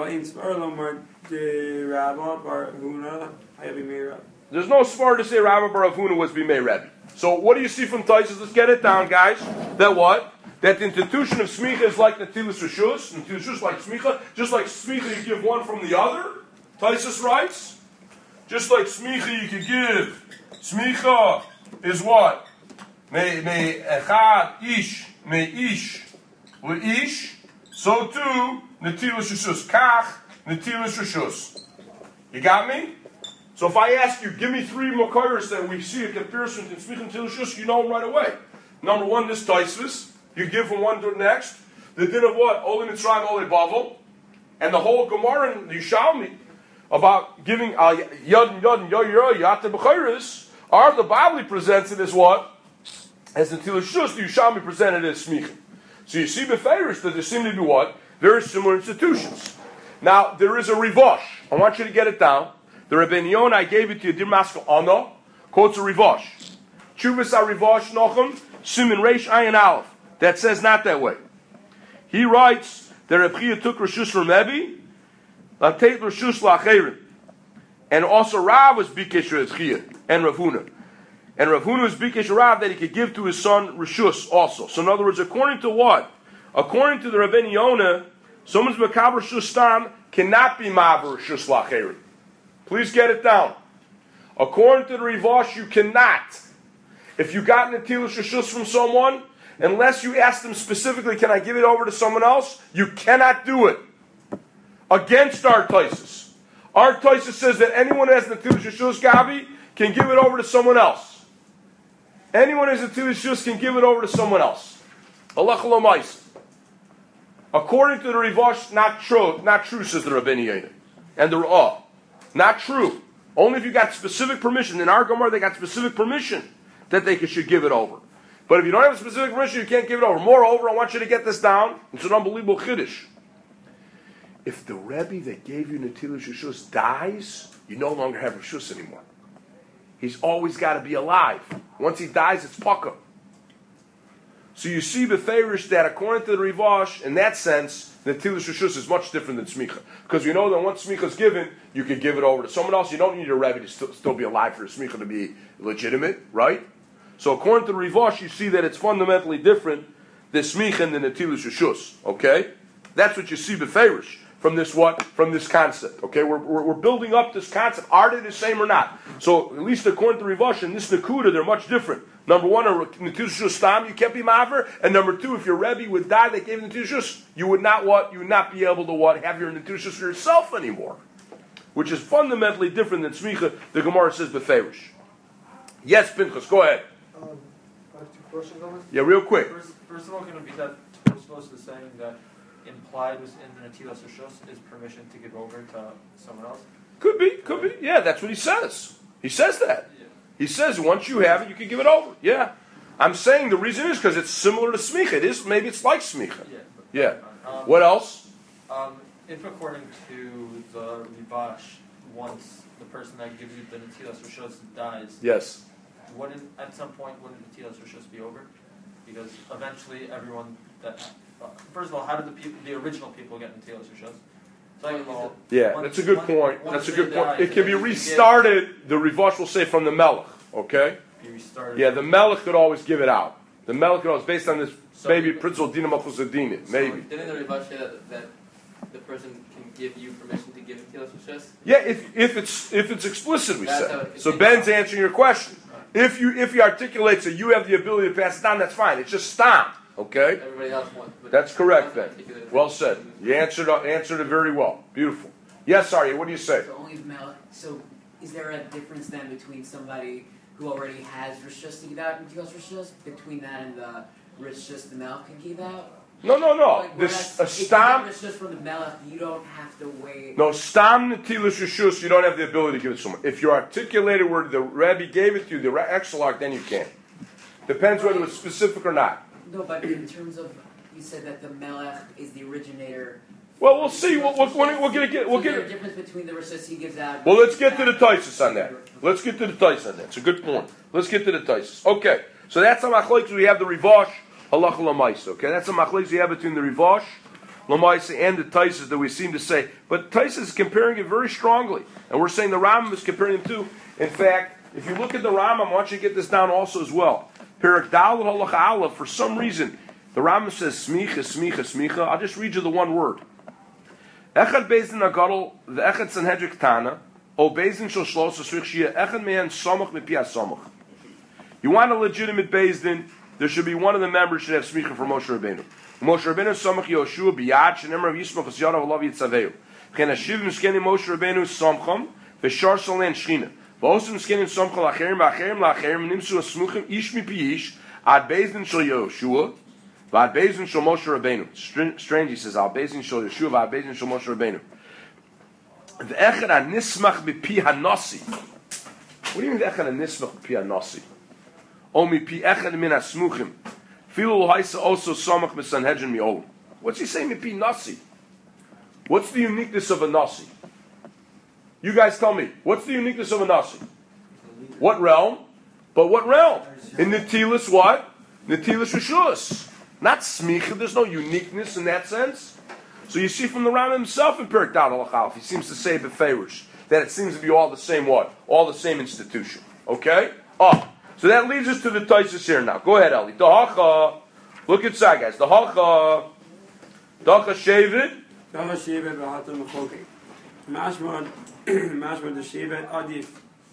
There's no smart to say Rabbi Bar Avuna was Bimei Rebbe. So what do you see from Tosfos? Let's get it down, guys. That what? That the institution of Smicha is like the Tilas Rishus, and Tilas Rishus like Smicha. Just like Smicha you give one from the other, Tosfos writes. Just like Smicha you could give. Smicha is what? Me echad ish, me ish, leish. So too, Netilas Rishus. Kach, Netilas Rishus. You got me? So if I ask you, give me three Makairos that we see a comparison to Smicha and Netilas Rishus, you know them right away. Number one, this Tosfos. You give from one to the next. The din of what? Ole Mitzrayim, Ole Bavel. And the whole Gemara in the Yishalmi about giving Yad Yata B'chayris, are the Bavli presents it as what? As Netilas Rishus, the Yishalmi presented it as Smicha. So you see B'ferish that there seem to be what? Very similar institutions. Now, there is a Rivosh. I want you to get it down. The Rebbeinu Yonah, I gave it to you, Dir Maskal Ano, quotes a Rivosh. Chuvas HaRivosh Nochem, Simin Reish Ayin Aleph. That says not that way. He writes that Reb Chia took Rishus from Rebbe, Latet Rishus L'Acherim. And also Rav was Bikesh Reb Chia, and Rav Huna. And Rav Huna was Bikesh Rav that he could give to his son Rishus also. So in other words, according to what? According to the Rebbeinu Yonah, someone's Mekaber Rishus Stam cannot be Maver Rishus L'Acherim. Please get it down. According to the Rivosh, you cannot. If you got Netilas Rishus from someone, unless you ask them specifically, can I give it over to someone else? You cannot do it. Against our Tosfos. Our Tosfos says that anyone who has Netilas Rishus Gabi can give it over to someone else. Anyone who has Netilas Rishus can give it over to someone else. Halacha l'maisa. According to the Rivosh, not true, says the Rebbeinu Yonah. And the Ra'ah. Not true. Only if you got specific permission. In our Gemara, they got specific permission that they should give it over. But if you don't have specific permission, you can't give it over. Moreover, I want you to get this down. It's an unbelievable chiddush. If the Rebbe that gave you Netilas Rishus dies, you no longer have Rishus anymore. He's always got to be alive. Once he dies, it's Paka. So you see Beferish that according to the Rivosh, in that sense, Netilas Rishus is much different than Smicha. Because you know that once Smicha is given, you can give it over to someone else. You don't need a Rebbe to still be alive for a Smicha to be legitimate, right? So according to the Rivosh, you see that it's fundamentally different, the Smicha and the Netilas Rishus. Okay? That's what you see Beferish. from this what? From this concept. Okay, we're building up this concept. Are they the same or not? So at least according to Rivash and this Nakuda, they're much different. Number one, a Netushus Stam, you can't be Maver. And number two, if your Rebbe would die, they gave Netushus, you would not what? You would not be able to what? Have your Netushus for yourself anymore. Which is fundamentally different than Smicha, the Gemara says Beferish. Yes, Pinchas, go ahead. I have two questions on this. Yeah, real quick. First of all, going to be that Tosfos is saying that implied within the Netilas Rishos is permission to give over to someone else. Could be. Yeah, that's what he says. He says that. Yeah. He says once you have it, you can give it over. Yeah. I'm saying the reason is because it's similar to Smicha. Maybe it's like Smicha. Yeah. Yeah. What else? If according to the Rivash, once the person that gives you the Netilas Rishos dies, Yes. at some point wouldn't Netilas Rishos be over? Because eventually everyone that first of all, how did the original people get Netilas Rishos? Second of all, Yeah, that's a good point. That's a good point. It can be restarted. The Rivash will say from the Melech. Okay. Be restarted. Yeah, the Melech could always give it out. The Melech could always, based on this So maybe you- principle Dina Malchus Adina. So Maybe. didn't the Rivash say that the person can give you permission to give Netilas Rishos? Yeah, if it's explicit, we That's say. how it So continues. Ben's answering your question. If he articulates that you have the ability to pass it down, that's fine. It's just stop. Okay. Everybody else wants. but That's correct, Ben. one particular- Well said. You answered it very well. Beautiful. Yes, Arya, what do you say? So only Mel. So is there a difference then between somebody who already has Rishus to give out and Netilas Rishus, between that and the Rishus the Melech can give out? No. Like, This whereas if stam. you get Rishus from the Melech, you don't have to wait. No, stam netilas rishus. You don't have the ability to give it to someone. If you articulated where the Rabbi gave it to you, the Exelarch, then you can. Depends whether it's specific or not. No, but in terms of, you said that the Melech is the originator. Well, we'll see. We'll get it. So is there a difference between the Rishus he gives out? Well, let's get to the Taisus on that. Let's get to the Taisus on that. It's a good point. Let's get to the Taisus. Okay, so that's a machlokes we have the Rivash halacha lamaisa. Okay, that's a machlokes we have between the Rivash lamaisa and the Taisus that we seem to say. But Taisus is comparing it very strongly, and we're saying the Rambam is comparing them too. In fact, if you look at the Rambam, I want you to get this down also as well. Perak Daled halacha aleph. For some reason, the Rambam says smicha. I'll just read you the one word. Echad Bezdin Agadol, the Echad Sanhedrin Tana, O Bezdin Shal Shlos Asrich Shia, Echad Mehan Samach Mipi HaSamach. You want a legitimate Bezdin, there should be one of the members should have smicha for Moshe Rabbeinu. Moshe Rabbeinu Samach Yoshua Biyad, Shenemar of Yismach As Yadav Alav Yitzaveu. Chen Hashiv Miskeni Moshe Rabbeinu Samcham, Veshar Salan Shchina. V'osim Miskeni Samcham Lacherim, Nimsu Asmuchim, Ish Mipi Ish, Ad Bezdin Shal Yoshua, V'ad Bezin Shal Moshe Rabbeinu. Strange, he says, Al Bezin Shal Yeshua, V'ad Bezin Shal Moshe Rabbeinu. V'echad ha-nismach b'pi ha-nasi. What do you mean v'echad ha-nismach b'pi ha-nasi? O mipi echad min ha-smuchim. Filu l'haisa also samach m'sanhedrin mi'olim. What's he saying mipi nasi? What's the uniqueness of a nasi? You guys tell me. What's the uniqueness of a nasi? What realm? But what realm? In Netilas what? Netilas Rishus. Not smicha, there's no uniqueness in that sense. So you see from the Rambam himself in Perak Dal Halachal, he seems to say beferish that it seems to be all the same what? All the same institution. Okay? So that leads us to the Taisus here now. Go ahead, Eli. The Hacha. Look inside, guys. The Hacha. Dacha Shevet. Dacha Shevet v'hata mechoket. Mashma the Shevet adif.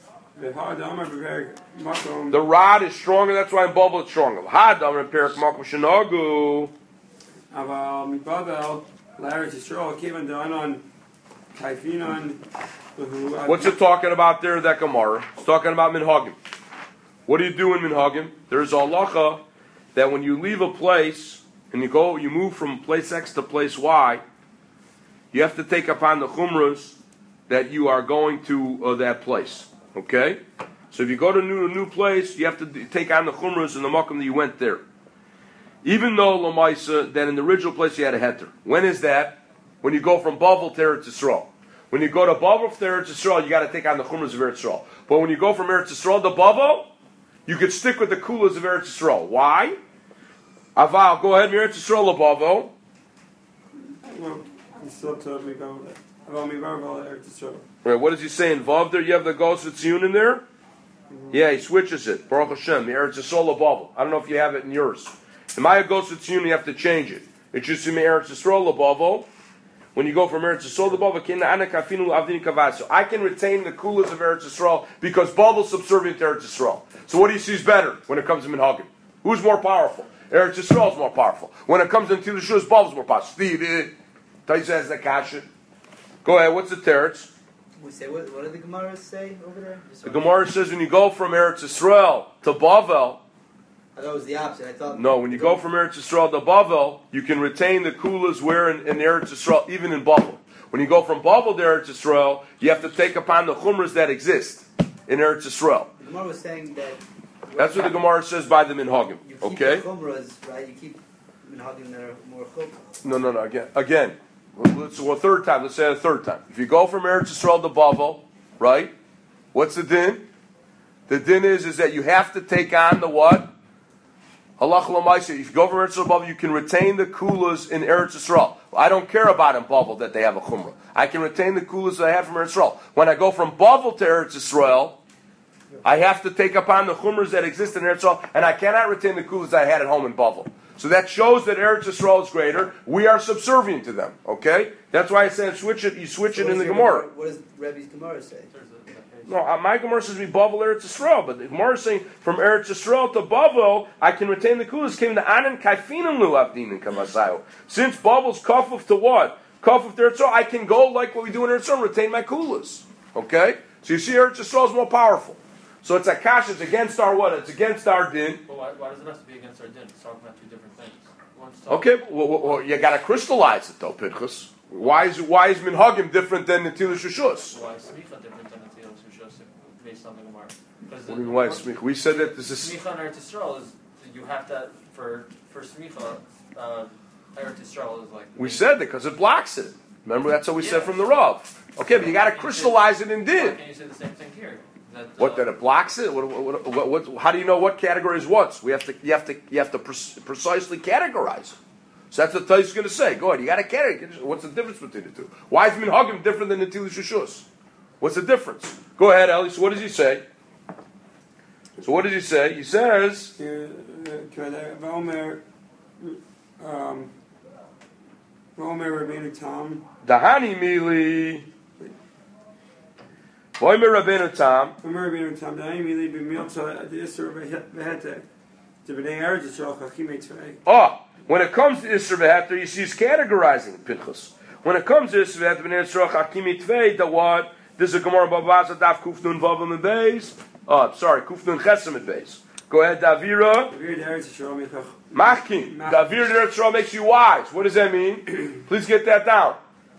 The rod is stronger, that's why in bubble it's stronger. Hadam and Perak Makom Shanagu. Aval mibabel Larry Yisrael Kivan Danon Kaifinon. What's it talking about there, that Gemara? It's talking about Minhagim. What do you do in Minhagim? There's a halacha that when you leave a place and you move from place X to place Y, you have to take upon the chumras that you are going to that place. Okay? So if you go to a new place, you have to take on the chumras and the makom that you went there. Even though Lamaisa, that in the original place you had a heter. When is that? When you go from Bavel to Eretz Yisrael. When you go to Bavel to Eretz Yisrael, you got to take on the chumras of Eretz Yisrael. But when you go from Eretz Yisrael to Bavel, you could stick with the kulas of Eretz Yisrael. Why? Aval, go ahead, Eretz Yisrael to Bavel. Well, he still told me about that. Aval mibabel Eretz Yisrael. Right, what does he say in Vav there? You have the Gos Tziyun in there? Yeah, he switches it. Baruch Hashem, the Eretz Yisrael Bavel. I don't know if you have it in yours. In my Gos Tziyun, you have to change it. It should be Eretz Yisrael Bavel. when you go from Eretz Yisrael to Bavel, so I can retain the kulas of Eretz Yisrael because Bavel is subservient to Eretz Yisrael. So what do you see is better when it comes to Minhagim? Who's more powerful? Eretz Yisrael is more powerful. When it comes to Netilas Rishus, Bavel is more powerful. Steve, Taisa has the kasha. Go ahead, what's the teretz? We say what do the Gemaras say over there? The Gemara says when you go from Eretz Yisrael to Bavel, I thought it was the opposite. I thought no, when you go from Eretz Yisrael to Bavel, you can retain the kulas where in Eretz Yisrael, even in Bavel. When you go from Bavel to Eretz Yisrael, you have to take upon the chumras that exist in Eretz Yisrael. the Gemara was saying that. That's what the Gemara says by the Minhagim. You keep Okay? the chumras, right? You keep minhagim that are more chumras. No. Again. So a third time. Let's say it a third time. If you go from Eretz Yisrael to Bavel, right? What's the din? The din is that you have to take on the what? Halach l'maisa. If you go from Eretz Yisrael to Bavel, you can retain the kulas in Eretz Yisrael. I don't care about in Bavel that they have a chumrah. I can retain the kulas that I have from Eretz Yisrael. When I go from Bavel to Eretz Yisrael, I have to take upon the chumras that exist in Eretz Yisrael, and I cannot retain the kulas that I had at home in Bavel. So that shows that Eretz Yisrael is greater. We are subservient to them. Okay, that's why I said switch it. You switch it in the Gemara. What does Rebbe's Gemara say? No, my Gemara says we Bavel Eretz Yisrael, but the Gemara is saying from Eretz Yisrael to Bavel, I can retain the kulas. Came to Anan Kaifinim Lu Avdin and Kavasayo. Since Bavel's kafuf to what? Kafuf to Eretz Yisrael, I can go like what we do in Eretz Yisrael and retain my kulas. Okay, so you see Eretz Yisrael is more powerful. So it's a kash. It's against our what? It's against our din. But why does it have to be against our din? It's talking about two different things. Okay, well, you got to crystallize it though, Pinchas. Why is Minhagim different than Netilas Rishus? Why is Smicha different than Netilas Rishus based on the Gemara? What do you mean why is Smicha? We said that this is Smicha and Eretz Yisrael is you have that for Smicha. Eretz Yisrael is like. we said that because it blocks it. Remember that's what we said from the Rav. Okay, but you got to crystallize it in Why din. can't you say the same thing here? That it blocks it? What, how do you know what category is what? You have to precisely categorize it. So that's what Tais is going to say. Go ahead, you got to categorize. What's the difference between the two? Why is Minhagim different than Netilas Rishus? What's the difference? Go ahead, Eli. So what does he say? He says, Vomer Rabbeinu Tam. Dahani Mili. Voimer Rabbeinu Tam. Vomer Rabbeinu Tam. Dahani Mili b'milta adisur v'hetek. To b'nei Eretz Yisrael chachimei tzvei. Oh, when it comes to Isser v'heter, you see he's categorizing Pinchas. When it comes to Isser v'heter, b'nei Yisrael chachimei tzvei, the what? This is a Gemara Bavaza Daf Kufnun Vavam and Beis. Oh, sorry, Kufnun Chesem and Beis. Go ahead, Davira. Machkin. Davira Eretz Yisrael makes you wise. What does that mean? Please get that down.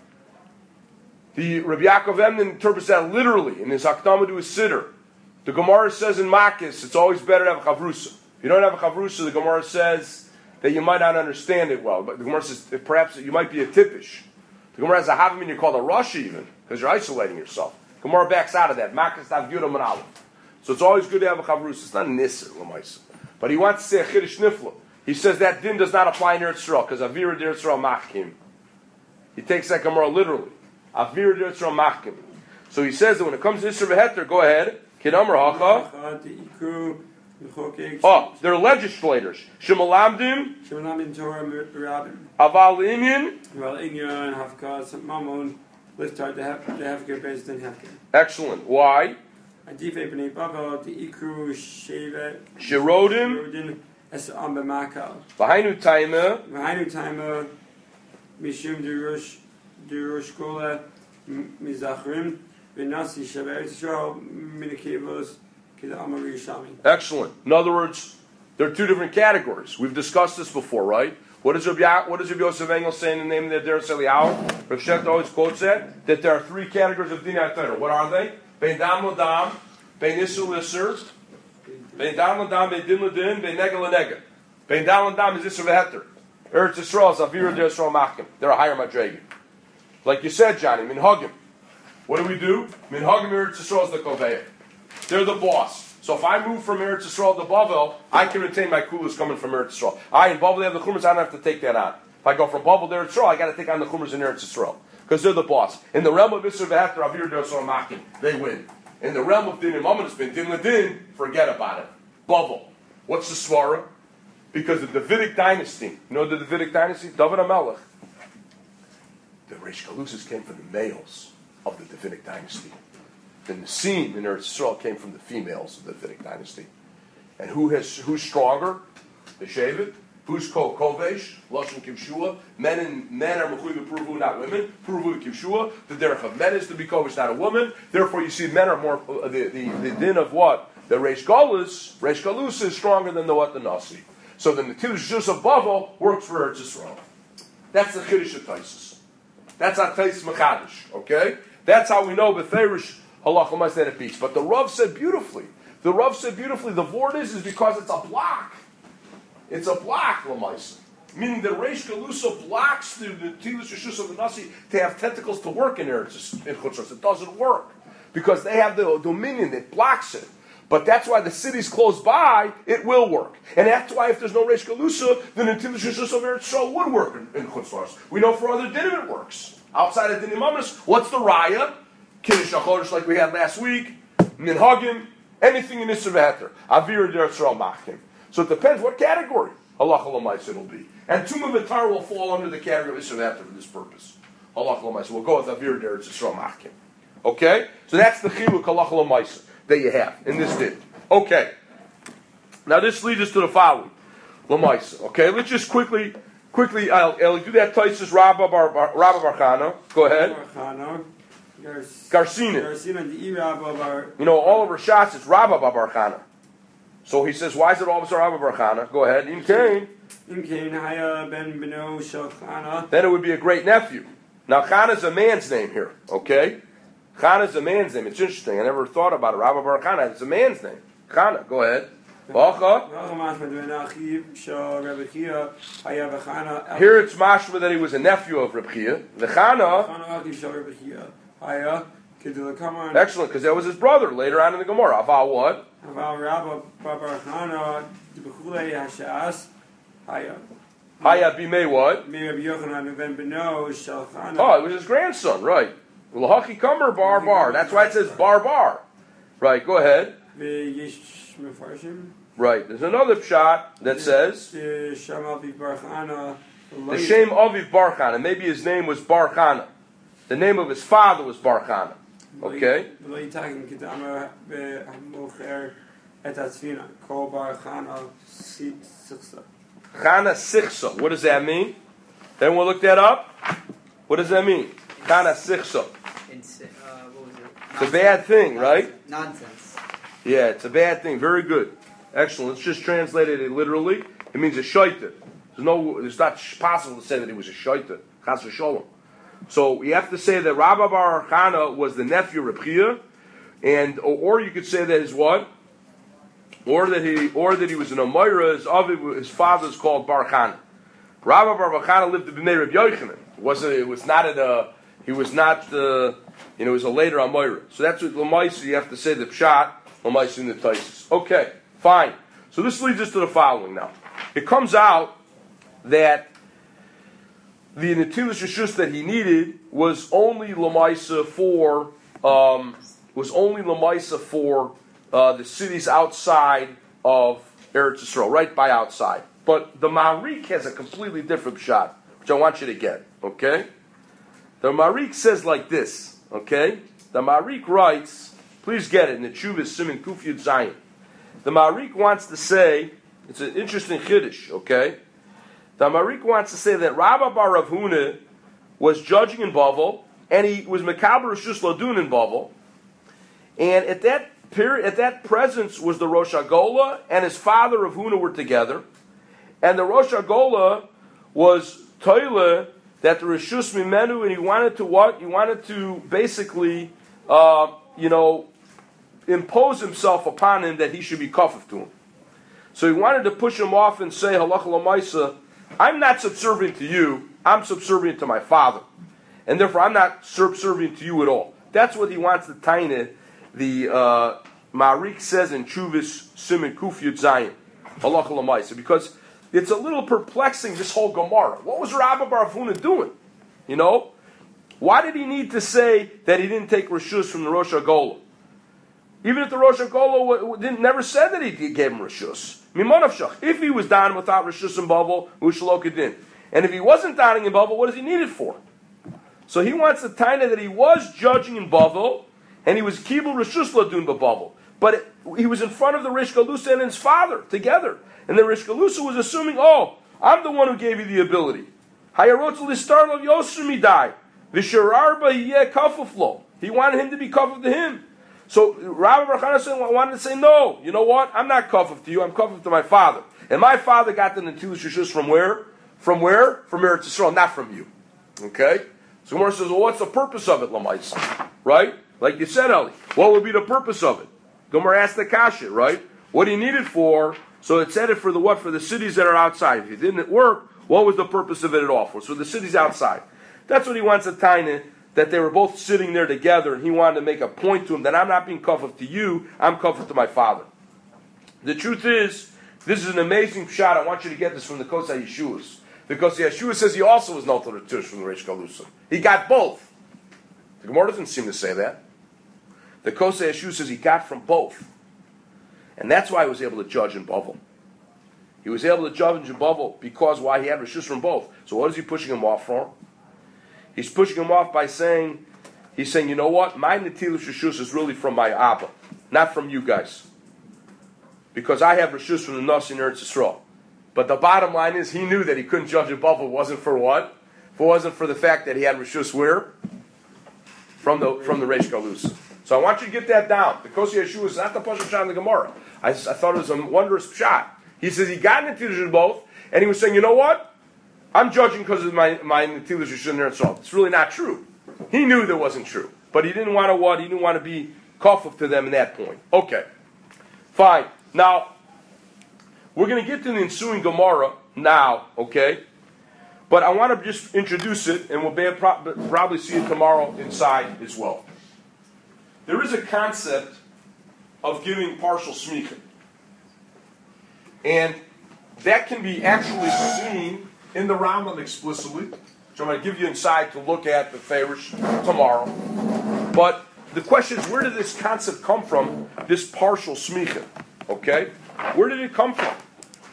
The Rabbi Yaakov Emden interprets that literally in his Hakdama to his Siddur. The Gemara says in Makis, it's always better to have a chavrusa. If you don't have a chavrusa, the Gemara says that you might not understand it well. But the Gemara says that perhaps you might be a tippish. The Gemara has a havim, you're called a Rashi even, because you're isolating yourself. The Gemara backs out of that. Makis Tav Yudam and Aleph. So it's always good to have a chavrusa. It's not nisr, l'maisa. But he wants to say a chiddush nifla. He says that din does not apply in Eretz Yisrael, because avira d'Eretz Yisrael machkim. He takes that Gemara literally. Avir d'Eretz Yisrael machkim. So he says that when it comes to Isser v'heter, go ahead. Kidamar hacha. Oh, they're legislators. Shemalamdim. Shemalamdim Torah Rabim. Aval inyan. Well, inyan hafkas mamon liftar they have good based in hefker. Excellent. Why? Adife b'nei Bavel the ikru shevet. Sherodim. Es am b'makal. V'hainu taima. V'hainu taima. Mishum Durush Kola Mizachrim Vinasi Shavet Yisrael Minikivos Kidamari Shami. Excellent. In other words, there are two different categories. We've discussed this before, right? What does Rabbi Yosef Engel say in the name of the Deres Eliyahu? Rav Shech always quotes that there are three categories of Dinei Torah. What are they? Bein Dam L'Dam, Bein Isser L'Isser, Bein Dam L'Dam, Bein Din L'Din, Bein Nega L'Nega. Bein Dam L'Dam is Isser V'Heter. Eretz Yisrael is Avira d'Eretz Yisrael Machkim. They're a higher madrega. Like you said, Johnny, Minhagim. What do? Minhagim Eretz Yisrael is the Koveya. They're the boss. So if I move from Eretz Yisrael to Bavel, I can retain my kulas coming from Eretz Yisrael. In Bavel have the chumras, I don't have to take that on. If I go from Bavel to Eretz Yisrael, I got to take on the chumras in Eretz Yisrael. Because they're the boss. In the realm of Isser v'Heter, Avir d'Eretz Yisrael Machkim, they win. In the realm of Din and Mammon, it's been Din L'Din, forget about it. Bavel. What's the svara? Because the Davidic dynasty, you know the Davidic dynasty? David HaMelech. The Reish Galusus came from the males of the Davidic dynasty. The Nisim in Eretz Yisrael came from the females of the Davidic dynasty. And who's stronger? The Shevet. Who's called Kovesh? Lashon Kivshua. Men are mechuyev pruvu, not women. Pruvu Kivshua. The derech of men is to be Kovesh, not a woman. Therefore, you see, men are more the din of what? The Reish Galus is stronger than the Nasi. So the Netilas Rishus of Bavel works for Eretz Yisrael. That's the Chiddush of Taisus. That's not Taisus Mechadish. Okay, that's how we know Beferish Halacha Mas that it beats. But the Rav said beautifully. The word is because it's a block. It's a block, Lamaisa. Meaning that Reish Galusa blocks the Netilas Rishus of the Nasi to have tentacles to work in Eretz in Chutzros. It doesn't work because they have the dominion that blocks it. But that's why the cities close by, it will work. And that's why if there's no Reish Galusa, the Netilas Rishus of Eretz Yisrael would work in Chutzros. We know for other dinim it works. Outside of dinim Amos, what's the raya? Kiddush HaChodesh like we had last week, Minhagim, anything in Isser V'Heter, Avir Eretz Yisrael Machkim. So it depends what category Halacha L'Maisa it'll be. And Tumah V'Tar will fall under the category of Isser V'Heter for this purpose. Halacha L'Maisa. We'll go with Avir Eretz Yisrael Machkim. Okay? So that's the Chiluk Halacha L'Maisa that you have in this din. Okay. Now this leads us to the following. L'Maisa. Okay? Let's just quickly, I'll do that Taisus Rabba Bar Chana. Go ahead. Garsina. You know, all of our shots is Rabba Bar Chana. So he says, why is it all of us Rabba Bar Chana? Go ahead. In Cain. Then it would be a great nephew. Now Chana is a man's name here. Okay? Chana is a man's name. It's interesting. I never thought about it. Rabba Bar Chana. It's a man's name. Chana. Go ahead. Here it's mashma that he was a nephew of Reb Chia. The Chana. Excellent, because that was his brother later on in the Gemara. Aval what? Haya bimei what? Oh, it was his grandson, right? L'hachi kamer bar. That's why it says bar. Right, go ahead. Right, there's another pshat that says the Shem Aviv Bar Chana. Maybe his name was Bar Chana. The name of his father was Bar Chana. Okay? Chana Sichsa. What does that mean? Then we'll look that up. What does that mean? Chana Sichsa. What was it? It's a bad thing, right? Nonsense. Yeah, it's a bad thing. Very good. Excellent. Let's just translate it literally. It means a shaita. It's not possible to say that he was a shaita. Chas v'sholom. So you have to say that Rabba Bar Chana was the nephew of Reb Chia, and or you could say that his what? Or that he was an Omoira. His father is called Bar Chana. Rabba Bar Chana lived in Bnei Reb Yochanan. It was a later Omoira. So that's what L'maisa you have to say the pshat L'maisa in the Taisus. Okay, fine. So this leads us to the following now. It comes out that the Netilas Rishus that he needed was only L'maisa for the cities outside of Eretz Yisrael, right by outside. But the Maharik has a completely different shot, which I want you to get. Okay, the Maharik says like this. Okay, the Maharik writes, please get it in the Chuvah Siman Kuf Yud Zayin. The Maharik wants to say, it's an interesting chiddush. Okay. The Maharik wants to say that Rabba Bar Rav Huna was judging in Bavel, and he was Mekaber Rishus Ladun in Bavel, and at that presence was the Rosh Hagola and his father Rav Huna were together, and the Rosh Hagola was Toile that the Rishus Mimenu, and he wanted to what? He wanted to basically, impose himself upon him that he should be kafif to him. So he wanted to push him off and say, Halacha L'maisa, I'm not subservient to you, I'm subservient to my father. And therefore I'm not subservient to you at all. That's what he wants to taina. The Maharik says in Chuvas Siman Kuf Yud Zayin, Halacha L'maisa, because it's a little perplexing, this whole Gemara. What was Rabba Bar Huna doing? Why did he need to say that he didn't take Rishus from the Rosh Hagola? Even if the Rosh Hagola never said that he gave him Rishus. If he was down without Rishus and Bavel, Ushalokadin. And if he wasn't downing in Bavel, what does he need it for? So he wants the taina that he was judging in Bavel, and he was kibul reshus ladun b'Bavel. But he was in front of the Rish Galusa and his father together. And the Rish Galusa was assuming, oh, I'm the one who gave you the ability. Hayarotz listar lo yosur midai. V'sherarba yeh kafuflo. He wanted him to be kafuf to him. So Rabbi Barchana wanted to say, no, you know what? I'm not kafuf to you, I'm kafuf to my father. And my father got the Netilas Rishus from where? From where? From Eretz Yisrael, not from you. Okay? So Gemara says, well, what's the purpose of it, Lamaisa? Right? Like you said, Eli, what would be the purpose of it? Gemara asked the kasha, right? What do you need it for? So it said it for the what? For the cities that are outside. If it didn't work, what was the purpose of it at all for? So the cities outside. That's what he wants to taina, that they were both sitting there together, and he wanted to make a point to him that I'm not being kafuf to you, I'm kafuf to my father. The truth is, this is an amazing shot. I want you to get this from the Kosei Yeshuas. Because the Yeshua says he also was not Tush from the Reish Galusa. He got both. The Gemara doesn't seem to say that. The Kosei Yeshua says he got from both. And that's why he was able to judge in Bavel. He was able to judge in Bavel because why? He had Rishus from both. So what is he pushing him off from? He's pushing him off by saying, he's saying, you know what? My Netilas Rishus is really from my Abba, not from you guys. Because I have Rishus from the Nasi in Eretz Yisrael. But the bottom line is, he knew that he couldn't judge in Bavel. Wasn't for what? If it wasn't for the fact that he had Rishus where? From the Reish Galusa. So I want you to get that down. The Kosei Yeshua is not the Pasha Shah in the Gemara. I thought it was a wondrous shot. He says he got Netilas in both, and he was saying, you know what? I'm judging because of my Netilas Rishus in Eretz Yisrael. It's really not true. He knew that wasn't true. But he didn't want to what? He didn't want to be kafuf to them in that point. Okay. Fine. Now, we're going to get to the ensuing Gemara now, okay? But I want to just introduce it, and we'll probably see it tomorrow inside as well. There is a concept of giving partial smicha. And that can be actually seen in the Rambam explicitly, which I'm going to give you inside to look at the Farish tomorrow. But the question is, where did this concept come from, this partial smicha? Okay? Where did it come from?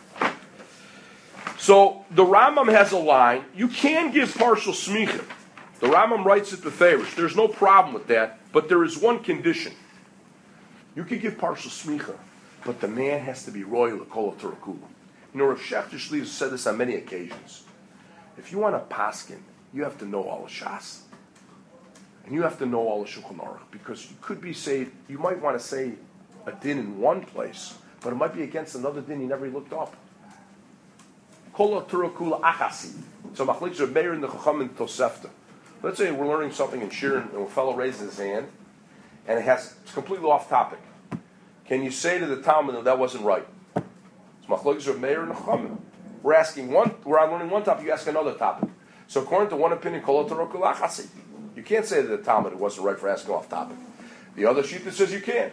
So the Rambam has a line, you can give partial smicha. The Rambam writes it to Farish. There's no problem with that, but there is one condition. You can give partial smicha, but the man has to be royal l'kol Torah. You know, Rav Shechter Shliv said this on many occasions. If you want to paskin, you have to know all the Shas. And you have to know all the Shulchan Aruch, because you could be saved, you might want to say a din in one place, but it might be against another din you never looked up. Kol Torah kula achasi. So Machlik Reb Meir in the Chacham in Tosefta. Let's say we're learning something in Shir, and a fellow raises his hand, and it's completely off topic. Can you say to the Talmud that wasn't right? It's Machlokes Reb Meir and Chachamim. We're learning one topic, you ask another topic. So according to one opinion, Kol Torah Kula Achasi. You can't say to the Talmud it wasn't right for asking off topic. The other shita says you can.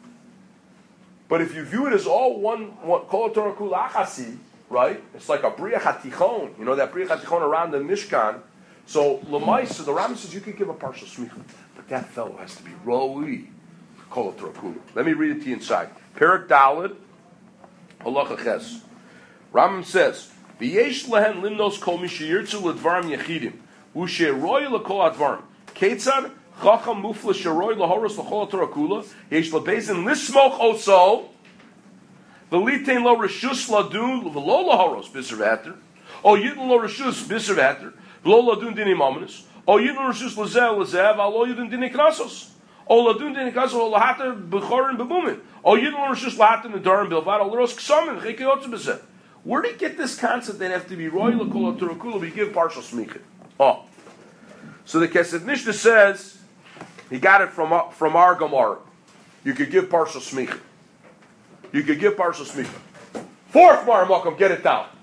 But if you view it as all one Kol Torah Kula Achasi, right? It's like a Bria Hatichon. You know that Bria Hatichon around the Mishkan. So Lamaisa, the Rambam says you can give a partial smicha, but that fellow has to be roi kol Torah kula. Let me read it to you inside. Perak Daled, Halacha Ches. Rambam says, "V'yesh lehen limnos kol mishiyirtzu ledvarim yechidim, u'sheroi lekol advarim. Ketzad chacham mufla sheroi lahoros l'chol Torah kula. Yesh lebezin lismoch oso, v'litein lo reshus ladun v'lo lahoros biser v'ater, o yidin lo reshus biser v'ater." Lo ladun dini mamanis. O yidun rishus lezev lezev. Alo yidun dini knasos. O ladun dini knasos. O lahater bechorin bebumin. O yidun rishus lahater nedarim bilvad. O l'ros ksamin. Chekeyotzu bezeh. Where did he get this concept that have to be royal kol Torah kula? We give partial smicha. Oh, so the Kesef Mishnah says he got it from our Gemara. You could give partial smicha. You could give partial smicha. Fourth Gemara, welcome. Get it down.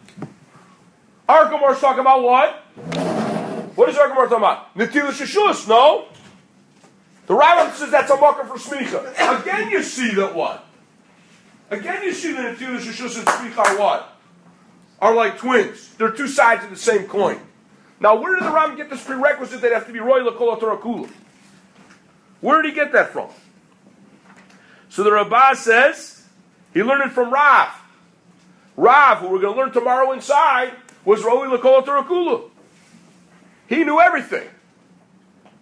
Our Gemara is talking about what? What is our Gemara talking about? Netilas Rishus, no? The Rambam says that's a marker for smicha. Again you see that what? Again you see that Netilas Rishus and smicha are what? Are like twins. They're two sides of the same coin. Now where did the Rambam get this prerequisite that have to be royal l'kol Torah kula? Where did he get that from? So the Rabbah says he learned it from Rav. Rav, who we're going to learn tomorrow inside, was royal l'kol Torah kula. He knew everything.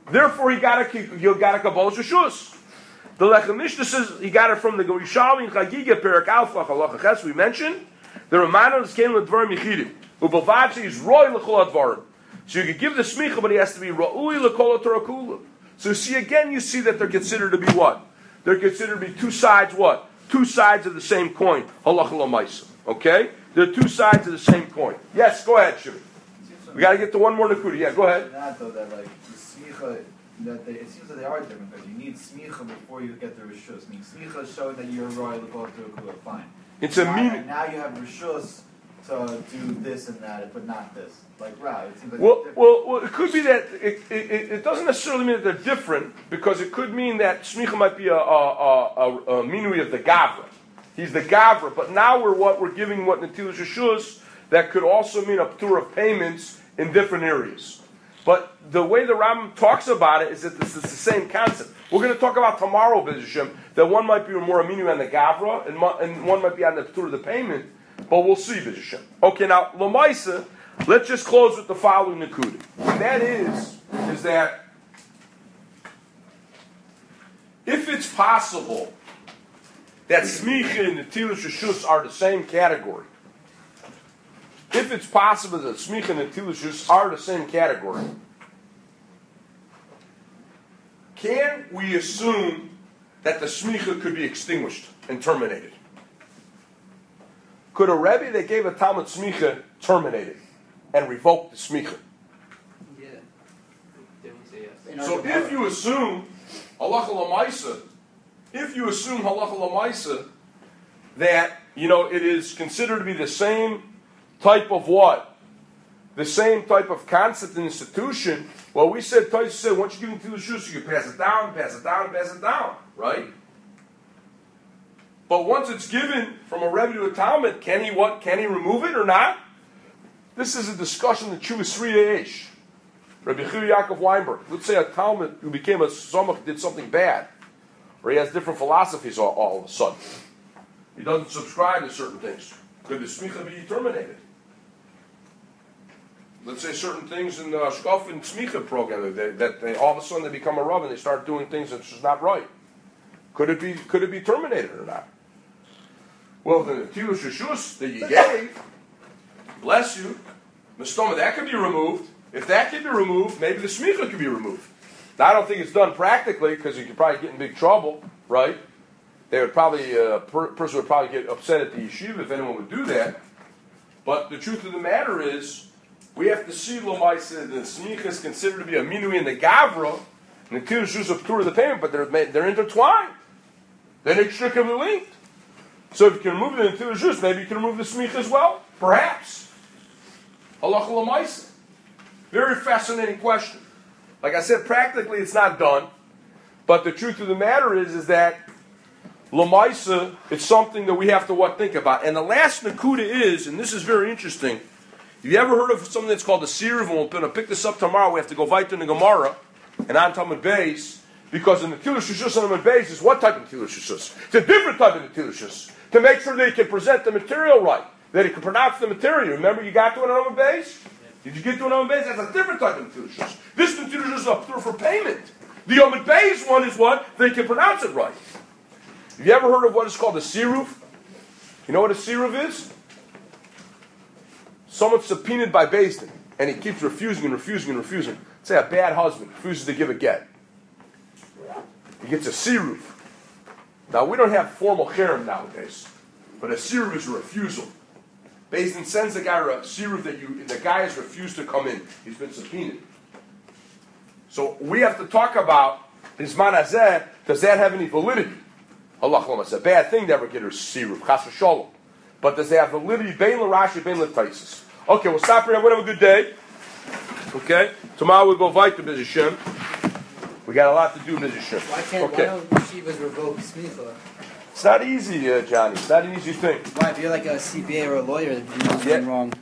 Therefore, you got a Kabbalah Shus. The Lechem Mishnah says he got it from the Yerushalmi in Chagiga Perak Alpha Halacha Ches. We mentioned the Ramana is came with Dvarim Yichidim. Ubavachi is Roy L'Chol Advarim. So you could give the smicha, but he has to be Ra'ui L'Kol Torah Kula. So you see that they're considered to be what? They're considered to be two sides. What? Two sides of the same coin. Halacha L'Maisa. Okay? They're two sides of the same coin. Yes, go ahead, Shimon. We got to get to one more Nakuda. Yeah, go ahead. That though, that like the smicha, it seems that they are different because you need smicha before you get the rishus. I mean, smicha is showing that you're royal to go to a kula. Fine. It's a meaning. Now you have rishus to do this and that, but not this. Like right, it seems like well, it could be that it doesn't necessarily mean that they're different because it could mean that smicha might be a minui of the gavra. He's the gavra, but now we're giving what Netilas Rishus that could also mean a ptur of payments in different areas. But the way the Rambam talks about it is that this is the same concept. We're going to talk about tomorrow, B'Zhashem, that one might be more aminu on the gavra and one might be on the ptur of the payment, but we'll see, B'Zhashem. Okay, now, Lamaisa, let's just close with the following Nakuda. And that is that if it's possible that smicha and Netilas Rishus are the same category, if it's possible that smicha and Netilas Rishus are the same category, can we assume that the smicha could be extinguished and terminated? Could a Rebbe that gave a Talmud smicha terminate it and revoke the smicha? Yeah. They would say yes. So if you assume halacha l'maisa, that it is considered to be the same type of what? The same type of concept and institution. Well, we said, Taisa said, once you give it to the shus, you can pass it down, right? But once it's given from a Rebbe to a Talmud, can he remove it or not? This is a discussion that Chuvah Sri Eish. Rabbi Chir Yaakov Weinberg. Let's say a Talmud who became a Somach did something bad, or he has different philosophies all of a sudden. He doesn't subscribe to certain things. Could the smicha be terminated? Let's say certain things in the Shkaf and Smicha program that they, all of a sudden they become a Rav and they start doing things that's just not right. Could it be terminated or not? Well, the Netilas Rishus that you gave, bless you, the stoma that could be removed. If that could be removed, maybe the smicha could be removed. Now, I don't think it's done practically because you could probably get in big trouble, right? They would probably person would probably get upset at the yeshiva if anyone would do that. But the truth of the matter is, we have to see Lomaisa the smicha is considered to be a minui in the gavra, and the Netilas Rishus of Torah the payment, but they're intertwined. They're inextricably linked. So if you can remove the Netilas Rishus, maybe you can remove the smicha as well, perhaps. Halacha Lomaisa. Very fascinating question. Like I said, practically it's not done, but the truth of the matter is that Lamaisa, it's something that we have to think about. And the last Nakuda is, and this is very interesting, have you ever heard of something that's called a Siruv? And we're going to pick this up tomorrow. We have to go weiter in the Gemara and on Talmud Beis, because the Netilas Rishus on Talmud Beis is what type of Netilas Rishus? It's a different type of Netilas Rishus, to make sure that he can present the material right, that he can pronounce the material. Remember you got to it on Talmud Beis? Did you get to an Yom Beis? That's a different type of Netilas Rishus. This Netilas Rishus is up for payment. The Yom Beis one is what? They can pronounce it right. Have you ever heard of what is called a siruv? You know what a siruv is? Someone's subpoenaed by Beis Din, and he keeps refusing. Say a bad husband refuses to give a get. He gets a siruv. Now, we don't have formal cherem nowadays, but a siruv is a refusal. Beis Din sends the guy a siruv that the guy has refused to come in. He's been subpoenaed. So we have to talk about his manazeh. Does that have any validity? Allah, it's a bad thing to ever get a siruv, chas v'sholom. But does it have validity? Bein l'Rashi, bein l'Taisus. Okay, we'll stop here. Everyone have a good day. Okay, tomorrow we'll go weiter, B'ez Hashem. We got a lot to do, B'ez Hashem. Why don't yeshivas revoke smicha? It's not easy, Johnny. It's not an easy thing. Why? If you're like a CPA or a lawyer, you do something wrong.